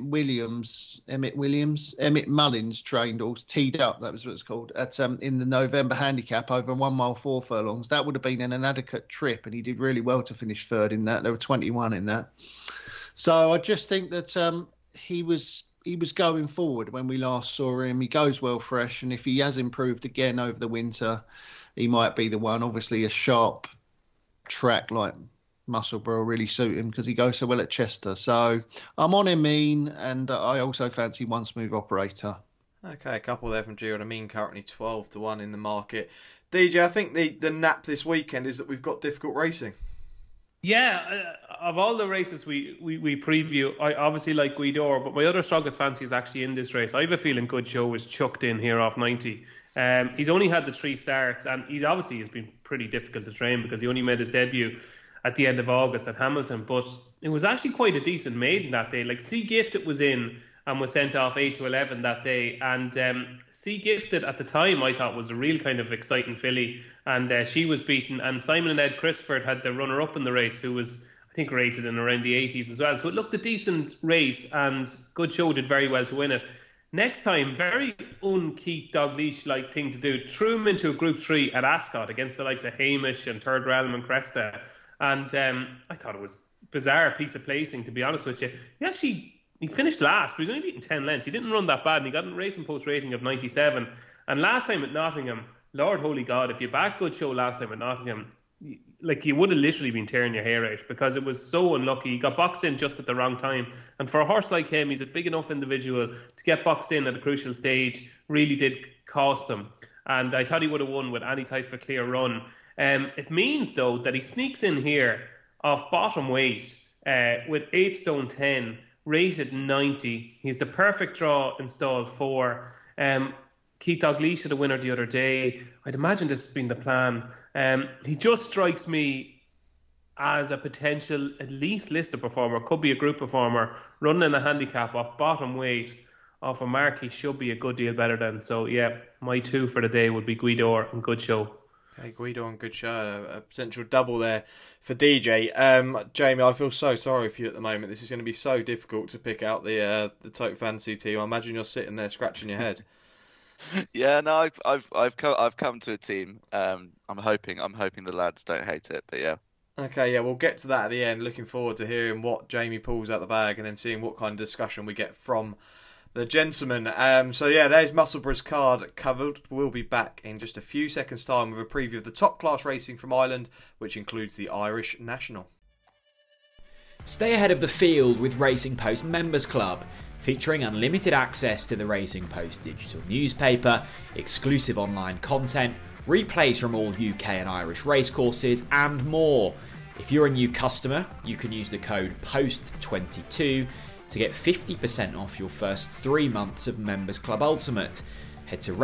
[SPEAKER 4] Mullins trained or teed up, that was what it's called, at in the November handicap over 1 mile 4 furlongs. That would have been an inadequate trip, and he did really well to finish 3rd in that. There were 21 in that. So I just think that he was going forward when we last saw him. He goes well fresh, and if he has improved again over the winter, he might be the one. Obviously, a sharp track like Musselburgh will really suit him because he goes so well at Chester. So I'm on Emin, and I also fancy One Smooth Operator.
[SPEAKER 1] Okay, a couple there from Gio and Emin, currently 12-1 in the market. DJ, I think the nap this weekend is that we've got difficult racing.
[SPEAKER 3] Yeah, of all the races we preview, I obviously like Guidor, but my other strongest fancy is actually in this race. I have a feeling Good Show was chucked in here off 90. He's only had the 3 starts, and he's obviously has been pretty difficult to train because he only made his debut at the end of August at Hamilton. But it was actually quite a decent maiden that day. Like Sea Gifted was in and was sent off 8-11 that day. And Sea Gifted at the time I thought was a real kind of exciting filly. And she was beaten. And Simon and Ed Crisford had the runner-up in the race who was, I think, rated in around the 80s as well. So it looked a decent race and Good Show did very well to win it. Next time, very un-Keith Dalglish-like thing to do. Threw him into a Group 3 at Ascot against the likes of Hamish and Third Realm and Cresta. And I thought it was a bizarre piece of placing, to be honest with you. He finished last, but he's only beaten 10 lengths. He didn't run that bad, and he got a Racing Post rating of 97. And last time at Nottingham, Lord Holy God, if you backed Good Show last time at Nottingham, you would have literally been tearing your hair out because it was so unlucky. He got boxed in just at the wrong time. And for a horse like him, he's a big enough individual to get boxed in at a crucial stage really did cost him. And I thought he would have won with any type of clear run. It means, though, that he sneaks in here off bottom weight with 8 stone 10, rated 90. He's the perfect draw in stall 4. Keith Dalglish had a winner the other day. I'd imagine this has been the plan. He just strikes me as a potential at least listed performer, could be a group performer, running in a handicap off bottom weight off a mark he should be a good deal better than. So yeah, my 2 for the day would be Guidor and Good Show.
[SPEAKER 1] Okay, Guido and Good Show, a potential double there for DJ. Jamie, I feel so sorry for you at the moment. This is going to be so difficult to pick out the Tote Fancy team. I imagine you're sitting there scratching your head.
[SPEAKER 2] Yeah, no, I've come to a team. I'm hoping the lads don't hate it, but yeah.
[SPEAKER 1] Okay, yeah, we'll get to that at the end. Looking forward to hearing what Jamie pulls out the bag and then seeing what kind of discussion we get from the gentleman. So yeah, there's Musselburgh's card covered. We'll be back in just a few seconds' time with a preview of the top class racing from Ireland, which includes the Irish National.
[SPEAKER 6] Stay ahead of the field with Racing Post Members Club, featuring unlimited access to the Racing Post digital newspaper, exclusive online content, replays from all UK and Irish racecourses, and more. If you're a new customer, you can use the code POST22 to get 50% off your first 3 months of Members Club Ultimate. Head to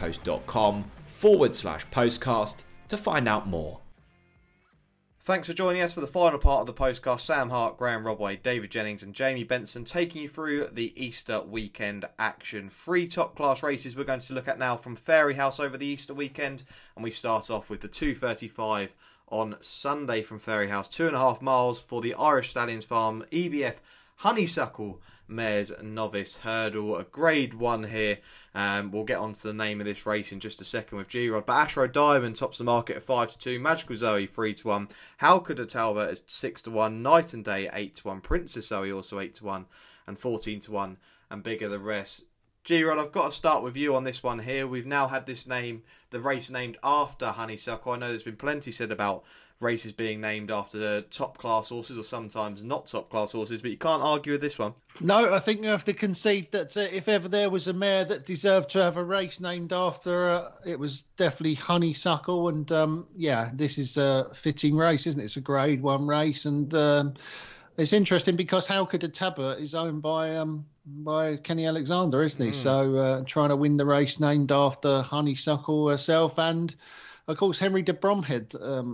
[SPEAKER 6] racingpost.com/postcast to find out more.
[SPEAKER 1] Thanks for joining us for the final part of the postcast. Sam Hart, Graham Rodway, David Jennings and Jamie Benson taking you through the Easter weekend action. 3 top class races we're going to look at now from Fairyhouse over the Easter weekend, and we start off with the 2:35 on Sunday from Fairyhouse. 2.5 miles for the Irish Stallions Farm EBF Honeysuckle Mares Novice Hurdle, a Grade 1 here. We'll get on to the name of this race in just a second with G-Rod. But Ashro Diamond tops the market at 5-2, Magical Zoe 3-1, How Could a Talbot is 6-1, Night and Day 8-1, Princess Zoe also 8-1 and 14-1, and Bigger the Rest. G-Rod, I've got to start with you on this one here. We've now had this name, the race named after Honeysuckle. I know there's been plenty said about races being named after the top class horses or sometimes not top class horses, but you can't argue with this one.
[SPEAKER 4] No, I think you have to concede that if ever there was a mare that deserved to have a race named after her, it was definitely Honeysuckle. And this is a fitting race, isn't it? It's a Grade 1 race, and it's interesting because How Could a Talbot is owned by Kenny Alexander, isn't he? So trying to win the race named after Honeysuckle herself, and of course Henry de Bromhead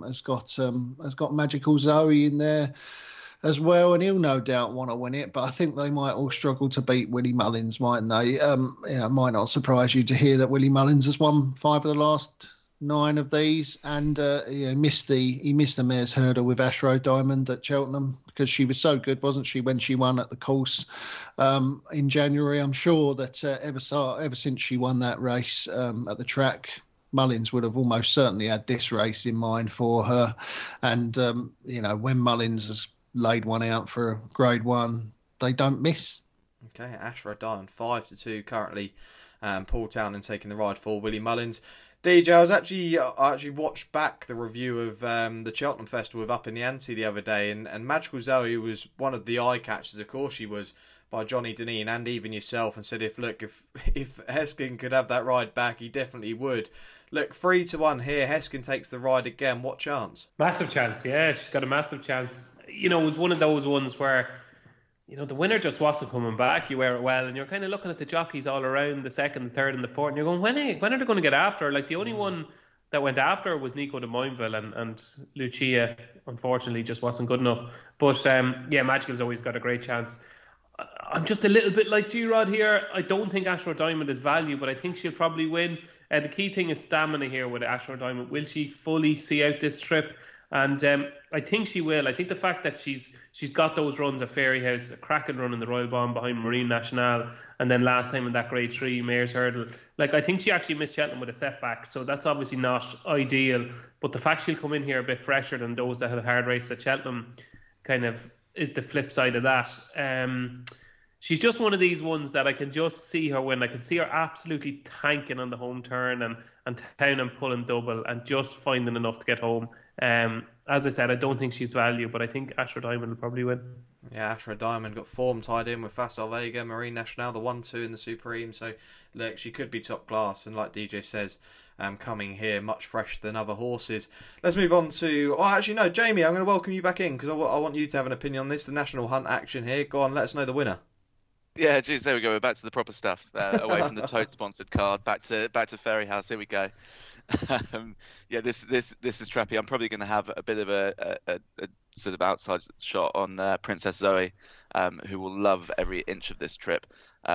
[SPEAKER 4] has got Magical Zoe in there as well, and he'll no doubt want to win it. But I think they might all struggle to beat Willie Mullins, mightn't they? It might not surprise you to hear that Willie Mullins has won 5 of the last 9 of these, and he missed the Mares Hurdle with Ashro Diamond at Cheltenham because she was so good, wasn't she, when she won at the course in January? I'm sure that ever since she won that race at the track, Mullins would have almost certainly had this race in mind for her. And when Mullins has laid one out for a Grade 1, they don't miss.
[SPEAKER 1] Okay, Ashra Diamond 5-2 currently. Paul Townend taking the ride for Willie Mullins. DJ, I actually watched back the review of the Cheltenham Festival with Up in the Ante the other day, and Magical Zoe was one of the eye catchers. Of course, she was, by Johnny Deneen and even yourself, and said if Heskin could have that ride back, he definitely would. Look, 3-1 here. Heskin takes the ride again. What chance?
[SPEAKER 3] Massive chance, yeah. She's got a massive chance. It was one of those ones where, the winner just wasn't coming back. You wear it well, and you're kind of looking at the jockeys all around the second, the third, and the fourth, and you're going, when are they going to get after her? Like, the only one that went after her was Nico de Moinville, and Lucia, unfortunately, just wasn't good enough. But, Magical's always got a great chance. I'm just a little bit like G-Rod here. I don't think Ashro Diamond is value, but I think she'll probably win. The key thing is stamina here with Ashro Diamond. Will she fully see out this trip? And I think she will. I think the fact that she's got those runs at Fairyhouse, a cracking run in the Royal Bomb behind Marine Nationale, and then last time in that Grade 3 Mares Hurdle, I think she actually missed Cheltenham with a setback, so that's obviously not ideal. But the fact she'll come in here a bit fresher than those that had a hard race at Cheltenham kind of is the flip side of that. She's just one of these ones that I can just see her win. I can see her absolutely tanking on the home turn and Townend pulling double and just finding enough to get home. As I said, I don't think she's value, but I think Ashra Diamond will probably win.
[SPEAKER 1] Yeah, Ashra Diamond got form tied in with Facile Vega, Marine Nationale, the 1-2 in the Supreme. So, look, she could be top class. And like DJ says, coming here much fresher than other horses. Let's move on to... Oh, actually, no, Jamie, I'm going to welcome you back in because I want you to have an opinion on this. The National Hunt action here. Go on, let us know the winner.
[SPEAKER 2] Yeah, geez, there we go. We're back to the proper stuff. Away from the Tote-sponsored card. Back to Fairyhouse. Here we go. This is trappy. I'm probably going to have a bit of a sort of outside shot on Princess Zoe, who will love every inch of this trip.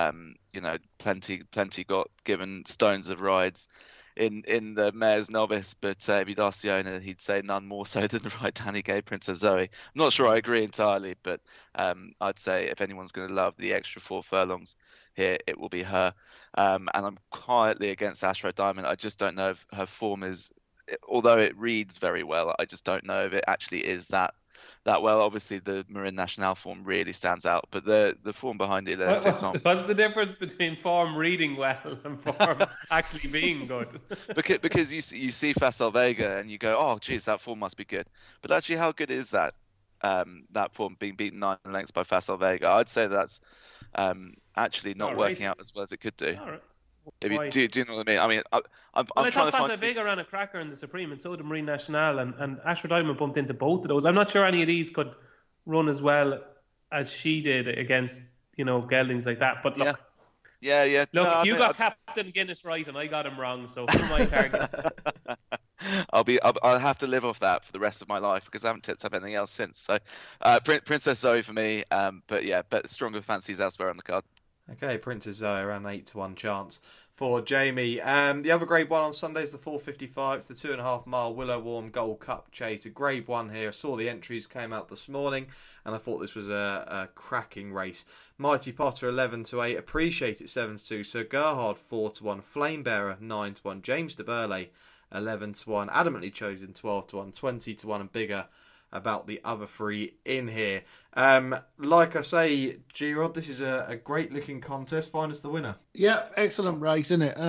[SPEAKER 2] Plenty got given stones of rides in the Mares Novice, but if you'd ask the owner, he'd say none more so than the ride Danny gave Princess Zoe. I'm not sure I agree entirely, but I'd say if anyone's going to love the extra 4 furlongs here, it will be her. And I'm quietly against Ashra Diamond. I just don't know if her form is, although it reads very well, I just don't know if it actually is that well. Obviously, the Marine Nationale form really stands out, but the form behind it.
[SPEAKER 3] What's the difference between form reading well and form actually being good?
[SPEAKER 2] because you see Facile Vega and you go, oh, geez, that form must be good. But actually, how good is that form being beaten 9 lengths by Facile Vega? I'd say that's actually not working out as well as it could do.
[SPEAKER 3] All right.
[SPEAKER 2] Do you know what I mean? I mean, I'm
[SPEAKER 3] I
[SPEAKER 2] trying
[SPEAKER 3] thought
[SPEAKER 2] to
[SPEAKER 3] Facile Vega ran a cracker in the Supreme, and so did Marine Nationale, and Ashra Diamond bumped into both of those. I'm not sure any of these could run as well as she did against, geldings like that. But look,
[SPEAKER 2] yeah.
[SPEAKER 3] Look, you got Captain Guinness right, and I got him wrong. So for my target,
[SPEAKER 2] I'll have to live off that for the rest of my life because I haven't tipped up anything else since. So, Princess Zoe for me, but stronger fancies elsewhere on the card.
[SPEAKER 1] Okay, Princess Zoe around 8-1 chance for Jamie. The other Grade 1 on Sunday is the 4:55. It's the 2.5 mile Willow Warm Gold Cup Chase. A Grade 1 here. I saw the entries came out this morning and I thought this was a cracking race. Mighty Potter 11-8. Appreciate it 7-2. Sir Gerhard 4-1. Flamebearer 9-1. James de Burley 11-1. Adamantly Chosen 12-1. 20-1 and bigger about the other three in here. Like I say, G-Rod, this is a great looking contest. Find us the winner.
[SPEAKER 4] Yeah, excellent race, isn't it?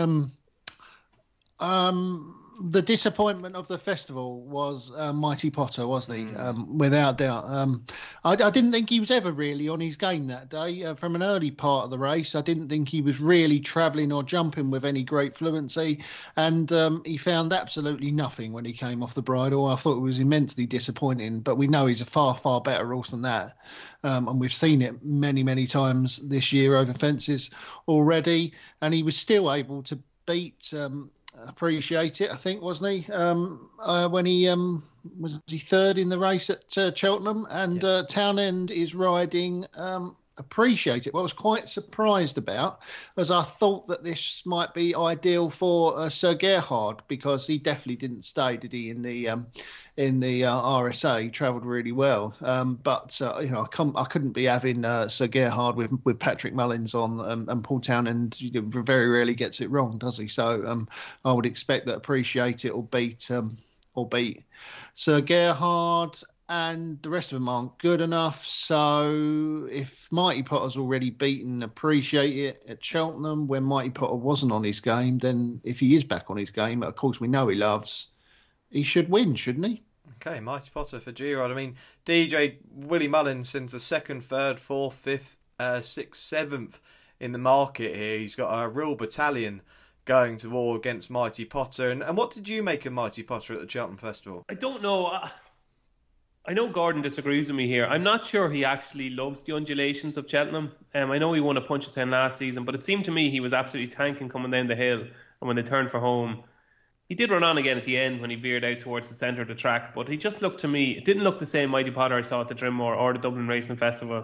[SPEAKER 4] The disappointment of the festival was Mighty Potter, wasn't he? Without doubt. I didn't think he was ever really on his game that day. From an early part of the race, I didn't think he was really travelling or jumping with any great fluency. And he found absolutely nothing when he came off the bridle. I thought it was immensely disappointing. But we know he's a far, far better horse than that. And we've seen it many, many times this year over fences already. And he was still able to beat... Appreciate It, I think, wasn't he? When he was he third in the race at Cheltenham, and Townend is riding Appreciate It. What I was quite surprised about was I thought that this might be ideal for Sir Gerhard, because he definitely didn't stay, did he, in the RSA? He travelled really well, but I couldn't be having Sir Gerhard with Patrick Mullins on, and Paul Townend very rarely gets it wrong, does he? So I would expect that Appreciate It will beat Sir Gerhard. And the rest of them aren't good enough. So if Mighty Potter's already beaten Appreciate It at Cheltenham when Mighty Potter wasn't on his game, then if he is back on his game, of course we know he loves, he should win, shouldn't he?
[SPEAKER 1] Okay, Mighty Potter for G-Rod. I mean, DJ Willie Mullins sends the 2nd, 3rd, 4th, 5th, 6th, 7th in the market here. He's got a real battalion going to war against Mighty Potter. And what did you make of Mighty Potter at the Cheltenham Festival?
[SPEAKER 3] I don't know. I know Gordon disagrees with me here. I'm not sure he actually loves the undulations of Cheltenham. I know he won a Punchestown last season, but it seemed to me he was absolutely tanking coming down the hill. And when they turned for home, he did run on again at the end when he veered out towards the centre of the track. But he just looked to me, it didn't look the same Mighty Potter I saw at the Drimore or the Dublin Racing Festival.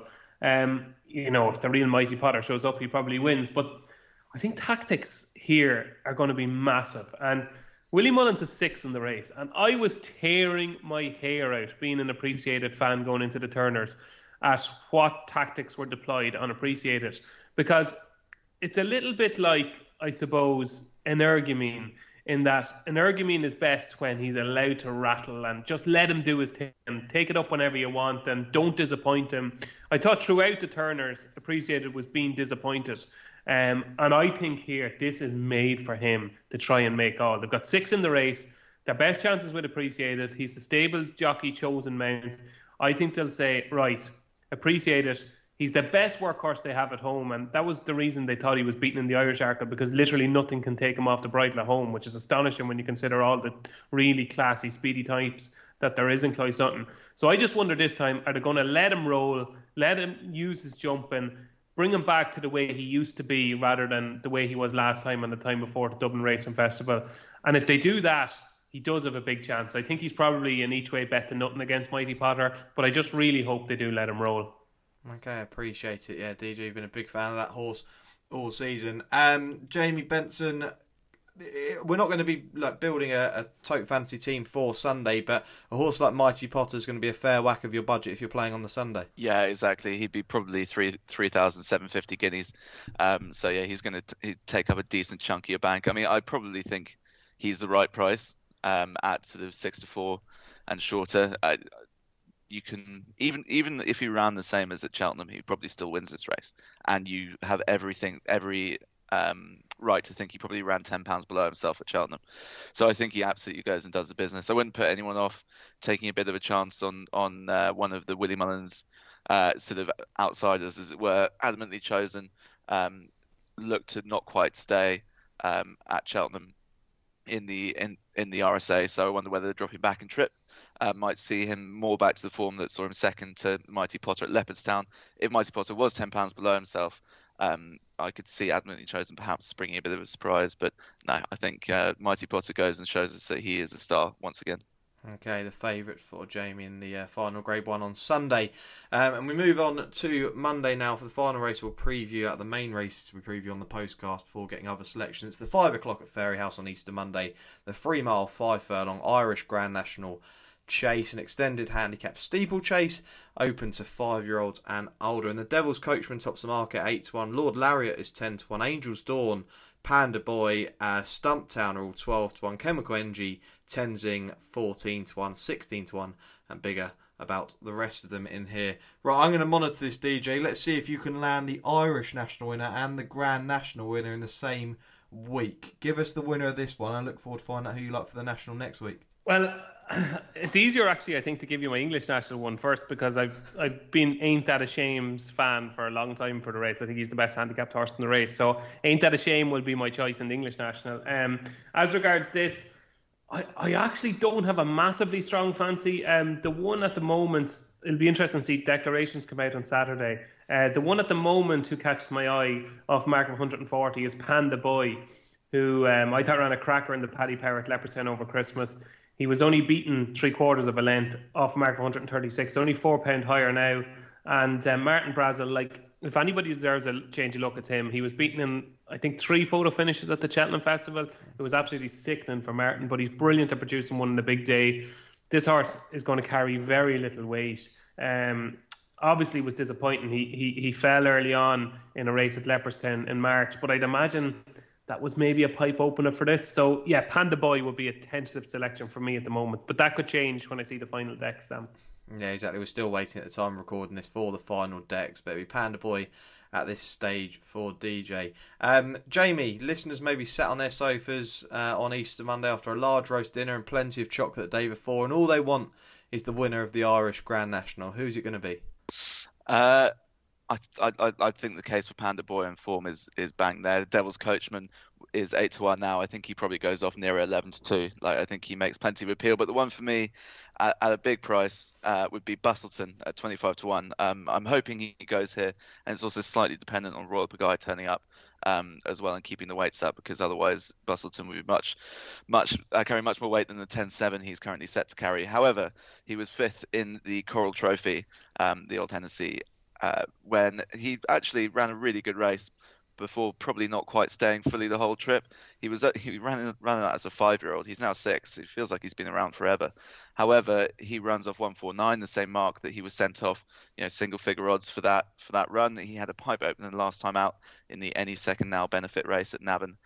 [SPEAKER 3] If the real Mighty Potter shows up, he probably wins. But I think tactics here are going to be massive. And Willie Mullins is 6th in the race, and I was tearing my hair out being an Appreciated fan going into the Turners at what tactics were deployed on Appreciated, because it's a little bit like, I suppose, Energumene, in that Energumene is best when he's allowed to rattle and just let him do his thing and take it up whenever you want and don't disappoint him. I thought throughout the Turners, Appreciated was being disappointed. And I think here, this is made for him to try and make all. They've got 6 in the race. Their best chances with Appreciated. He's the stable jockey chosen mount. I think they'll say, right, Appreciated. He's the best workhorse they have at home. And that was the reason they thought he was beaten in the Irish Arkle, because literally nothing can take him off the bridle at home, which is astonishing when you consider all the really classy, speedy types that there is in Cloysutton. So I just wonder this time, are they going to let him roll, let him use his jumping, bring him back to the way he used to be rather than the way he was last time and the time before the Dublin Racing Festival? And if they do that, he does have a big chance. I think he's probably an each way bet to nothing against Mighty Potter, but I just really hope they do let him roll.
[SPEAKER 1] Okay, I appreciate it. Yeah, DJ, you've been a big fan of that horse all season. Jamie Benson, we're not going to be building a tote fantasy team for Sunday, but a horse like Mighty Potter is going to be a fair whack of your budget if you're playing on the Sunday.
[SPEAKER 2] Yeah, exactly. He'd be probably 3,750 guineas. So yeah, he'd take up a decent chunk of your bank. I mean, I probably think he's the right price at sort of 6-4 and shorter. You can even if he ran the same as at Cheltenham, he probably still wins this race, and you have every right to think he probably ran £10 below himself at Cheltenham. So I think he absolutely goes and does the business. I wouldn't put anyone off taking a bit of a chance on one of the Willie Mullins sort of outsiders, as it were. Adamantly Chosen looked to not quite stay at Cheltenham in the RSA, so I wonder whether dropping back in trip might see him more back to the form that saw him second to Mighty Potter at Leopardstown. If Mighty Potter was £10 below himself, I could see Adamantly Chosen perhaps bringing a bit of a surprise, but no, I think Mighty Potter goes and shows us that he is a star once again.
[SPEAKER 1] Okay, the favourite for Jamie in the final Grade 1 on Sunday. And we move on to Monday now for the final race. We'll preview out the main races we preview on the postcast before getting other selections. It's the 5 o'clock at Fairyhouse on Easter Monday. The 3 mile, 5 furlong Irish Grand National Chase, an extended handicap steeplechase, open to 5-year-olds and older. And the Devil's Coachman tops the market 8-1. Lord Lariat is 10-1. Angel's Dawn, Panda Boy, Stumptown are all 12-1. Chemical Energy, Tenzing 14-1, 16-1, and bigger about the rest of them in here. Right, I'm going to monitor this, DJ. Let's see if you can land the Irish National winner and the Grand National winner in the same week. Give us the winner of this one. I look forward to finding out who you like for the National next week.
[SPEAKER 3] Well, it's easier actually, I think, to give you my English National one first, because I've been Ain't That a Shame's fan for a long time for the race. I think he's the best handicapped horse in the race. So Ain't That a Shame will be my choice in the English National. As regards this, I actually don't have a massively strong fancy. The one at the moment, it'll be interesting to see declarations come out on Saturday. The one at the moment who catches my eye off mark of 140 is Panda Boy, who I thought ran a cracker in the Paddy Power at Leopardstown over Christmas. He was only beaten 3/4 of a length off a mark of 136, only £4 higher now. And Martin Brazel, like, if anybody deserves a change of luck, it's him. He was beaten in, I think, 3 photo finishes at the Cheltenham Festival. It was absolutely sickening for Martin, but he's brilliant at producing one on a big day. This horse is going to carry very little weight. Obviously, it was disappointing. He fell early on in a race at Leopardstown in March, but I'd imagine that was maybe a pipe opener for this. So, yeah, Panda Boy would be a tentative selection for me at the moment. But that could change when I see the final deck, Sam.
[SPEAKER 1] Yeah, exactly. We're still waiting at the time of recording this for the final decks. But it'll be Panda Boy at this stage for DJ. Jamie, listeners maybe sat on their sofas on Easter Monday after a large roast dinner and plenty of chocolate the day before, and all they want is the winner of the Irish Grand National. Who's it going to be?
[SPEAKER 2] I think the case for Panda Boy in form is bang there. The Devil's Coachman is 8-1 now. I think he probably goes off nearer 11-2. Like, I think he makes plenty of appeal. But the one for me at a big price would be Bustleton at 25-1. I'm hoping he goes here, and it's also slightly dependent on Royal Pagaille turning up as well and keeping the weights up, because otherwise Bustleton would be carry much more weight than the 10-7 he's currently set to carry. However, he was 5th in the Coral Trophy, the Old Hennessy, when he actually ran a really good race before probably not quite staying fully the whole trip. He ran that as a 5-year-old. He's now 6. It feels like he's been around forever. However, he runs off 149, the same mark that he was sent off, single figure odds for that run. He had a pipe opener last time out in the Any Second Now benefit race at Navan.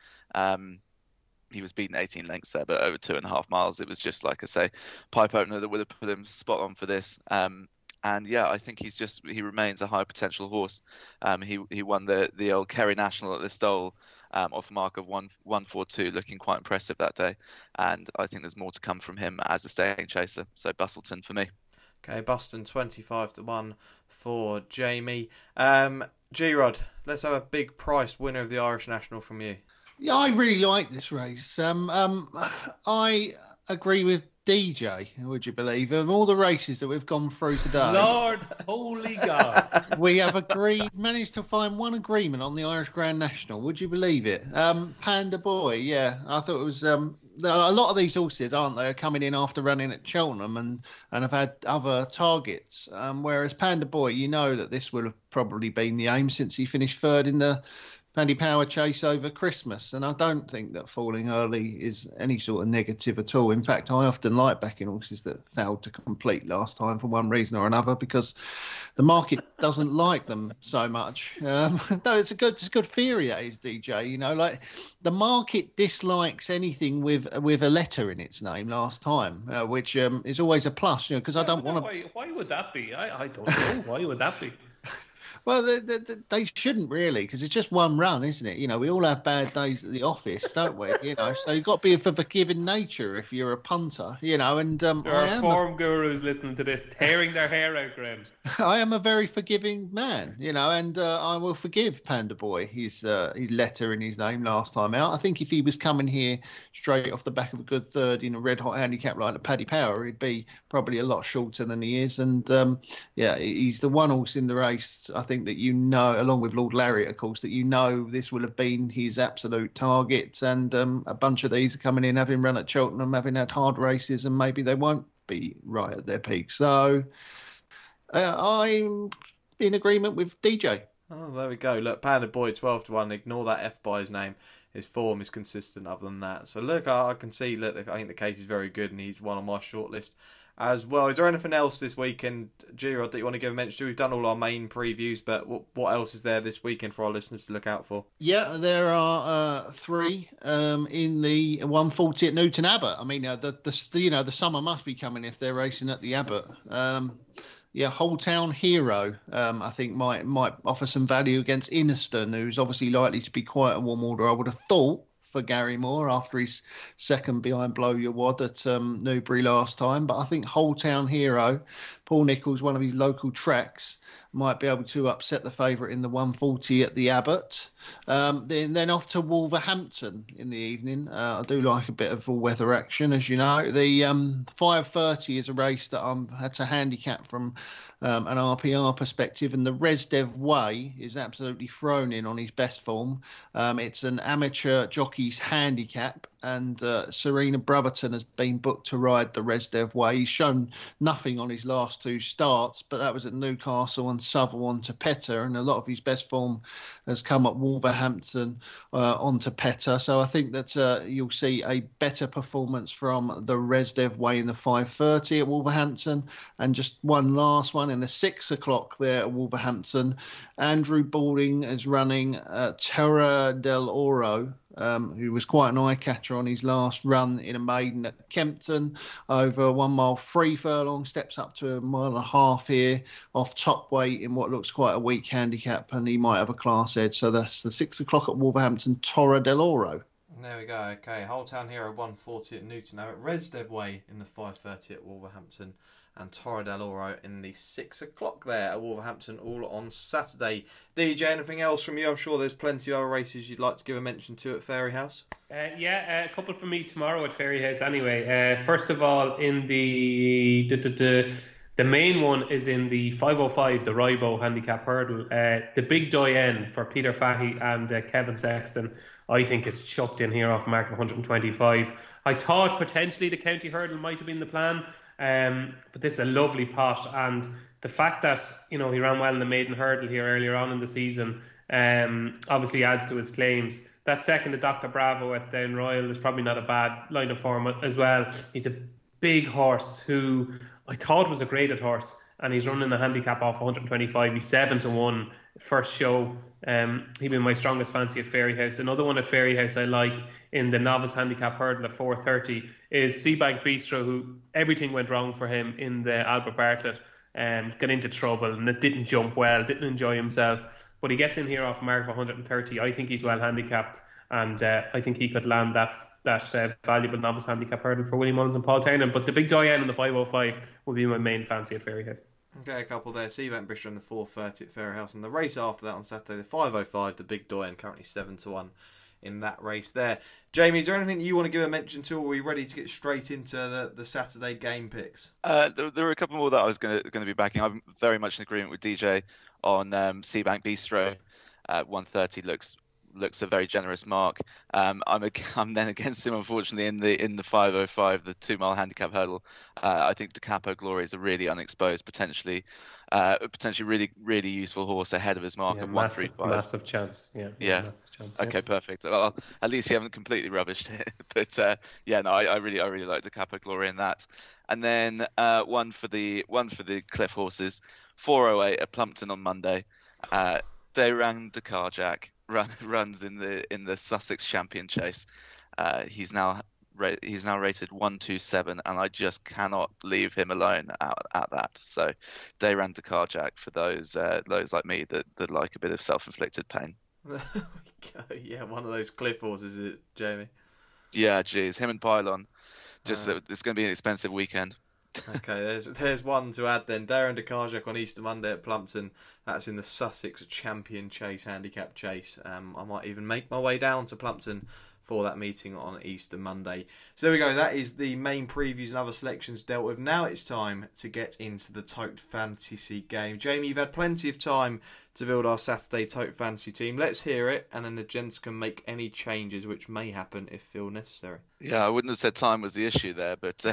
[SPEAKER 2] He was beaten 18 lengths there, but over 2.5 miles. It was just, like I say, pipe opener that would have put him spot on for this. And yeah, I think he remains a high potential horse. He won the old Kerry National at Listowel off a mark of 1:42, looking quite impressive that day. And I think there's more to come from him as a staying chaser. So Bustleton for me.
[SPEAKER 1] Okay, Boston 25-1 for Jamie. G-Rod, let's have a big priced winner of the Irish National from you.
[SPEAKER 4] Yeah, I really like this race. I agree with DJ, would you believe? Of all the races that we've gone through today,
[SPEAKER 3] Lord, holy God,
[SPEAKER 4] we have managed to find one agreement on the Irish Grand National. Would you believe it? Panda Boy, yeah. I thought it was a lot of these horses, aren't they, are coming in after running at Cheltenham and have had other targets. Whereas Panda Boy, you know that this would have probably been the aim since he finished 3rd in the Paddy Power chase over Christmas, and I don't think that falling early is any sort of negative at all. In fact, I often like backing horses that failed to complete last time for one reason or another, because the market doesn't like them so much. No, it's a good theory, that is, DJ. Like the market dislikes anything with a letter in its name last time, which is always a plus. Because I don't want to.
[SPEAKER 3] Why would that be? I don't know. Why would that be?
[SPEAKER 4] Well, they shouldn't really, because it's just one run, isn't it? We all have bad days at the office, don't we? So you've got to be of a forgiving nature if you're a punter, and
[SPEAKER 3] there are form gurus listening to this, tearing their hair out, Graham.
[SPEAKER 4] I am a very forgiving man, and I will forgive Panda Boy his letter in his name last time out. I think if he was coming here straight off the back of a good 3rd in a red hot handicap like the Paddy Power, he'd be probably a lot shorter than he is. And yeah, he's the one horse in the race, I think, think that along with Lord Lariat, of course, that this will have been his absolute target. And a bunch of these are coming in, having run at Cheltenham, having had hard races, and maybe they won't be right at their peak. So I'm in agreement with DJ.
[SPEAKER 1] Oh, there we go. Look, Panda Boy 12-1. Ignore that F by his name. His form is consistent other than that. So look, I can see, look, I think the case is very good and he's one on my shortlist as well. Is there anything else this weekend, G-Rod, that you want to give a mention to? We've done all our main previews, but what else is there this weekend for our listeners to look out for?
[SPEAKER 4] Yeah, there are 3 in the 140 at Newton Abbot. I mean, the summer must be coming if they're racing at the Abbot. Whole Town Hero, I think might offer some value against Inniston, who's obviously likely to be quite a warm order, I would have thought, for Gary Moore after his second behind Blow Your Wad at Newbury last time. But I think Whole Town Hero, Paul Nicholls, one of his local tracks, might be able to upset the favourite in the 140 at the Abbot. Then off to Wolverhampton in the evening. I do like a bit of all-weather action, as you know. The 5:30 is a race that had to handicap from an RPR perspective, and the Resdev Way is absolutely thrown in on his best form. It's an amateur jockey's handicap, and Serena Brotherton has been booked to ride the Resdev Way. He's shown nothing on his last 2 starts, but that was at Newcastle and Southwell on Tepeta, and a lot of his best form has come at Wolverhampton on Tepeta. So I think that you'll see a better performance from the Resdev Way in the 5:30 at Wolverhampton. And just one last one in the 6 o'clock there at Wolverhampton. Andrew Balding is running Terra del Oro, who was quite an eye-catcher on his last run in a maiden at Kempton. Over 1 mile, 3 furlongs, steps up to 1.5 miles here off top weight in what looks quite a weak handicap, and he might have a class edge. So that's the 6 o'clock at Wolverhampton, Torre del Oro.
[SPEAKER 1] There we go. Okay, Whole Town Hero 140 at Newton. Now at Resdev Way in the 5:30 at Wolverhampton, and Torre del Oro in the 6 o'clock there at Wolverhampton, all on Saturday. DJ, anything else from you? I'm sure there's plenty of other races you'd like to give a mention to at Fairyhouse.
[SPEAKER 3] A couple from me tomorrow at Fairyhouse anyway. First of all, in the main one is in the 5:05, the Rybo handicap hurdle. The Big Doyen for Peter Fahey and Kevin Sexton, I think it's chucked in here off a mark of 125. I thought potentially the county hurdle might have been the plan, but this is a lovely pot, and the fact that he ran well in the maiden hurdle here earlier on in the season obviously adds to his claims. That second, the Dr. Bravo at Down Royal, is probably not a bad line of form as well. He's a big horse who I thought was a graded horse, and he's running the handicap off 125. He's 7-1 first show. He'd been my strongest fancy at Fairyhouse. Another one at Fairyhouse I like in the novice handicap hurdle at 4:30 is Seabank Bistro, who everything went wrong for him in the Albert Bartlett. Got into trouble and it didn't jump well, didn't enjoy himself. But he gets in here off a mark of 130. I think he's well handicapped, and I think he could land that valuable novice handicap hurdle for Willie Mullins and Paul Townend. But the Big Doyen in the 5:05 will be my main fancy at Fairyhouse.
[SPEAKER 1] Okay, a couple there. Seabank Bistro in the 4:30 at Fairyhouse, and the race after that on Saturday, the 5:05, the Big Doyen, currently 7-1 in that race there. Jamie, is there anything that you want to give a mention to, or are we ready to get straight into the Saturday game picks?
[SPEAKER 2] There were a couple more that I was going to be backing. I'm very much in agreement with DJ on Seabank Bistro. 130 looks a very generous mark. I'm then against him, unfortunately, in the 5:05, the 2 mile handicap hurdle. I think Da Capo Glory is a really unexposed, potentially really, really useful horse ahead of his mark at 135.
[SPEAKER 3] Massive chance. Yeah. Massive chance, yeah.
[SPEAKER 2] Okay, perfect. Well, at least you haven't completely rubbished it. But I really like Da Capo Glory in that. And then one for the Cliff horses, 4:08 at Plumpton on Monday. Dayrang Dakarjak runs in the Sussex Champion Chase. He's now rated 127, and I just cannot leave him alone at that. So Dayrang Dakarjak for those like me that like a bit of self-inflicted pain.
[SPEAKER 1] Yeah, one of those Cliff horses, is it, Jamie?
[SPEAKER 2] Yeah, geez, him and Pylon. It's going to be an expensive weekend.
[SPEAKER 1] Okay, there's one to add then. Dayrang Dakarjak on Easter Monday at Plumpton. That's in the Sussex Champion Chase handicap chase. I might even make my way down to Plumpton for that meeting on Easter Monday. So there we go. That is the main previews and other selections dealt with. Now it's time to get into the Tote Fantasy game. Jamie, you've had plenty of time to build our Saturday Tote Fantasy team. Let's hear it, and then the gents can make any changes which may happen if feel necessary.
[SPEAKER 2] Yeah, I wouldn't have said time was the issue there, but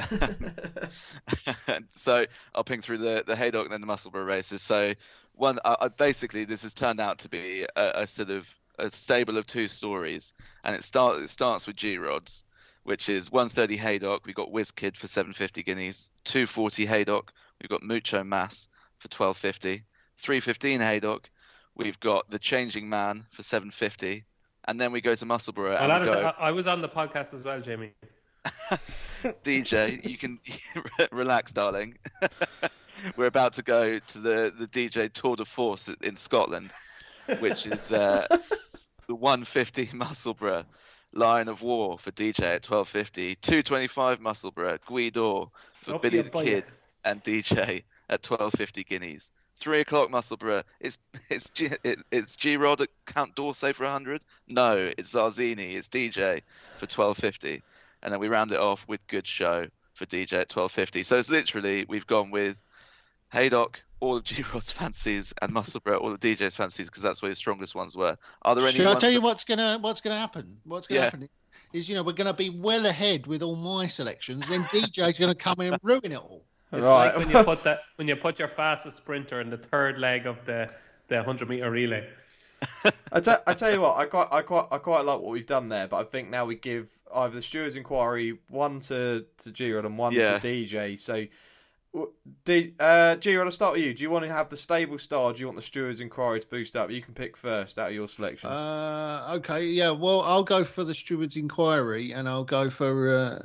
[SPEAKER 2] so I'll ping through the Haydock and then the Musselburgh races. So basically this has turned out to be a sort of a stable of two stories, and it starts with G-Rods, which is 130 Haydock. We've got WizKid for 750 guineas. 240 Haydock. We've got Mucho Mas for 1250. 315 Haydock. We've got the Changing Man for 750. And then we go to Musselburgh.
[SPEAKER 3] I was on the podcast as well, Jamie.
[SPEAKER 2] DJ, you can relax, darling. We're about to go to the DJ Tour de Force in Scotland, which is the 150 Musselburgh Lion of War for DJ at 1250. 225 Musselburgh Guido for Billy the Kid and DJ at 1250 guineas. 3 o'clock Musselburgh. It's G-Rod at Count D'Orsay for 100. No, it's Zarzini. It's DJ for 1250, and then we round it off with Good Show for DJ at 1250. So it's literally we've gone with Haydock, all of G-Rod's fancies, and Musselburgh, all of DJ's fancies, because that's where the strongest ones were. Are there any?
[SPEAKER 4] Should I tell you what's gonna happen? What's gonna happen is we're gonna be well ahead with all my selections. Then DJ's gonna come in and ruin it all.
[SPEAKER 3] It's like when you put your fastest sprinter in the third leg of the 100-meter relay.
[SPEAKER 1] I tell you what, I quite like what we've done there, but I think now we give either the Stewards Inquiry one to G-Rod and one to DJ. So, G-Rod, I'll start with you. Do you want to have the stable star? Or do you want the Stewards Inquiry to boost up? You can pick first out of your selections.
[SPEAKER 4] Okay, yeah. Well, I'll go for the Stewards Inquiry, and I'll go for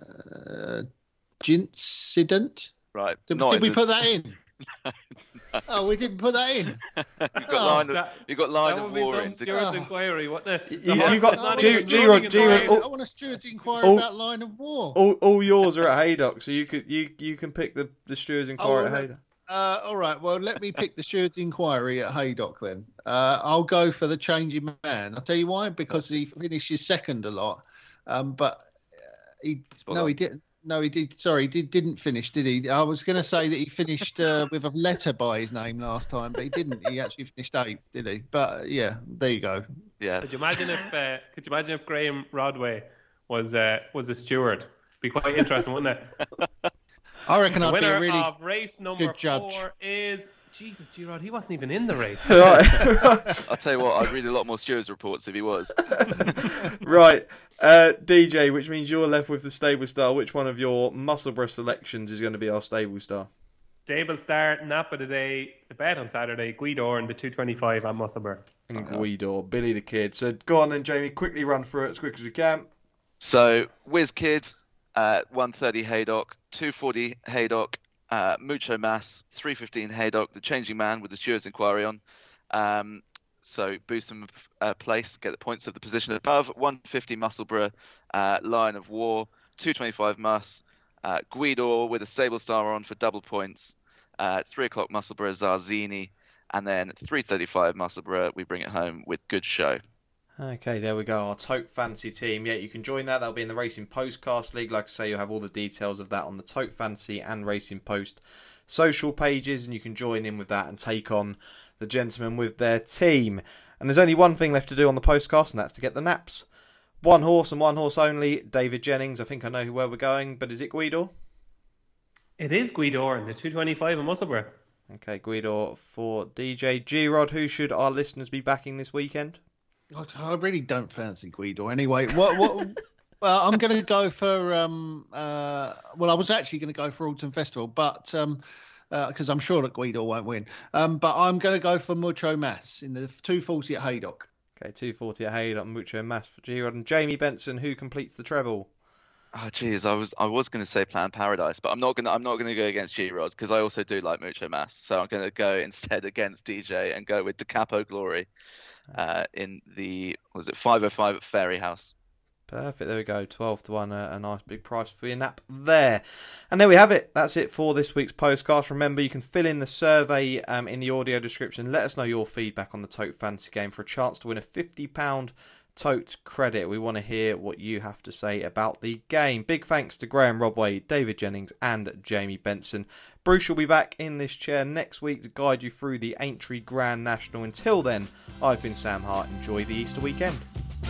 [SPEAKER 4] Gincident.
[SPEAKER 2] Right.
[SPEAKER 4] Did we put that in? No. Oh, we didn't put that in.
[SPEAKER 2] You got line of war in.
[SPEAKER 3] Stewards Inquiry. What the?
[SPEAKER 1] You got G-Rod.
[SPEAKER 4] I want a Stewards Inquiry about line of war.
[SPEAKER 1] All yours are at Haydock, so you can pick the Stewards Inquiry at Haydock.
[SPEAKER 4] All right. Well, let me pick the Stewards Inquiry at Haydock then. I'll go for the Changing Man. I'll tell you why. Because he finishes second a lot, but he didn't. No, he did. Sorry, he didn't finish, did he? I was going to say that he finished with a letter by his name last time, but he didn't. He actually finished 8th, did he? But yeah, there you go.
[SPEAKER 2] Yeah.
[SPEAKER 3] Could you imagine if Graham Rodway was a steward? Be quite interesting, wouldn't it?
[SPEAKER 4] I reckon I'd be a really
[SPEAKER 3] of race number
[SPEAKER 4] good judge.
[SPEAKER 3] 4 is Jesus, G-Rod. He wasn't even in the race.
[SPEAKER 2] I'll tell you what, I'd read a lot more stewards reports if he was.
[SPEAKER 1] Right. DJ, which means you're left with the stable star. Which one of your Musselburgh selections is going to be our stable star?
[SPEAKER 3] Stable star, Napa today, the bet on Saturday, Guido and the 225 at Musselburgh.
[SPEAKER 1] And Guido, Billy the Kid. So go on then, Jamie, quickly run through it as quick as we can.
[SPEAKER 2] So, WizKid, 130 Haydock, 240 Haydock, Mucho Mas, 315 Haydock, the Changing Man with the Stewards Inquiry on. So boost them place, get the points of the position above. 150 Musselburgh, Lion of War, 225 Mus, Guido with a stable star on for double points. 3 o'clock Musselburgh, Zarzini, and then 335 Musselburgh. We bring it home with Good Show.
[SPEAKER 1] Okay, there we go. Our Tote Fantasy team. Yeah, you can join that. That'll be in the Racing Postcast League. Like I say, you'll have all the details of that on the Tote Fantasy and Racing Post social pages, and you can join in with that and take on the gentlemen with their team. And there's only one thing left to do on the postcast, and that's to get the naps. One horse and one horse only. David Jennings. I think I know where we're going, but is it Guido?
[SPEAKER 3] It is Guido and the 225 in Musselburgh.
[SPEAKER 1] Okay, Guido for DJ. G-Rod, who should our listeners be backing this weekend?
[SPEAKER 4] I really don't fancy Guido anyway. What? I'm going to go for. I was actually going to go for Alton Festival, but because I'm sure that Guido won't win. But I'm going to go for Mucho Mas in the 240 at Haydock.
[SPEAKER 1] Okay, 240 at Haydock, Mucho Mas for G-Rod. And Jamie Benson, who completes the treble?
[SPEAKER 2] Oh, geez, I was going to say Planned Paradise, but I'm not going to go against G-Rod because I also do like Mucho Mas. So I'm going to go instead against DJ and go with Da Capo Glory. In the 505 at Fairy House.
[SPEAKER 1] Perfect. There we go. 12-1. A nice big price for your nap there. And there we have it. That's it for this week's postcast. Remember, you can fill in the survey in the audio description. Let us know your feedback on the Tote Fantasy game for a chance to win a £50 tote credit. We want to hear what you have to say about the game. Big thanks to Graham Rodway, David Jennings and Jamie Benson. Bruce will be back in this chair next week to guide you through the Aintree Grand National. Until then, I've been Sam Hart. Enjoy the Easter weekend.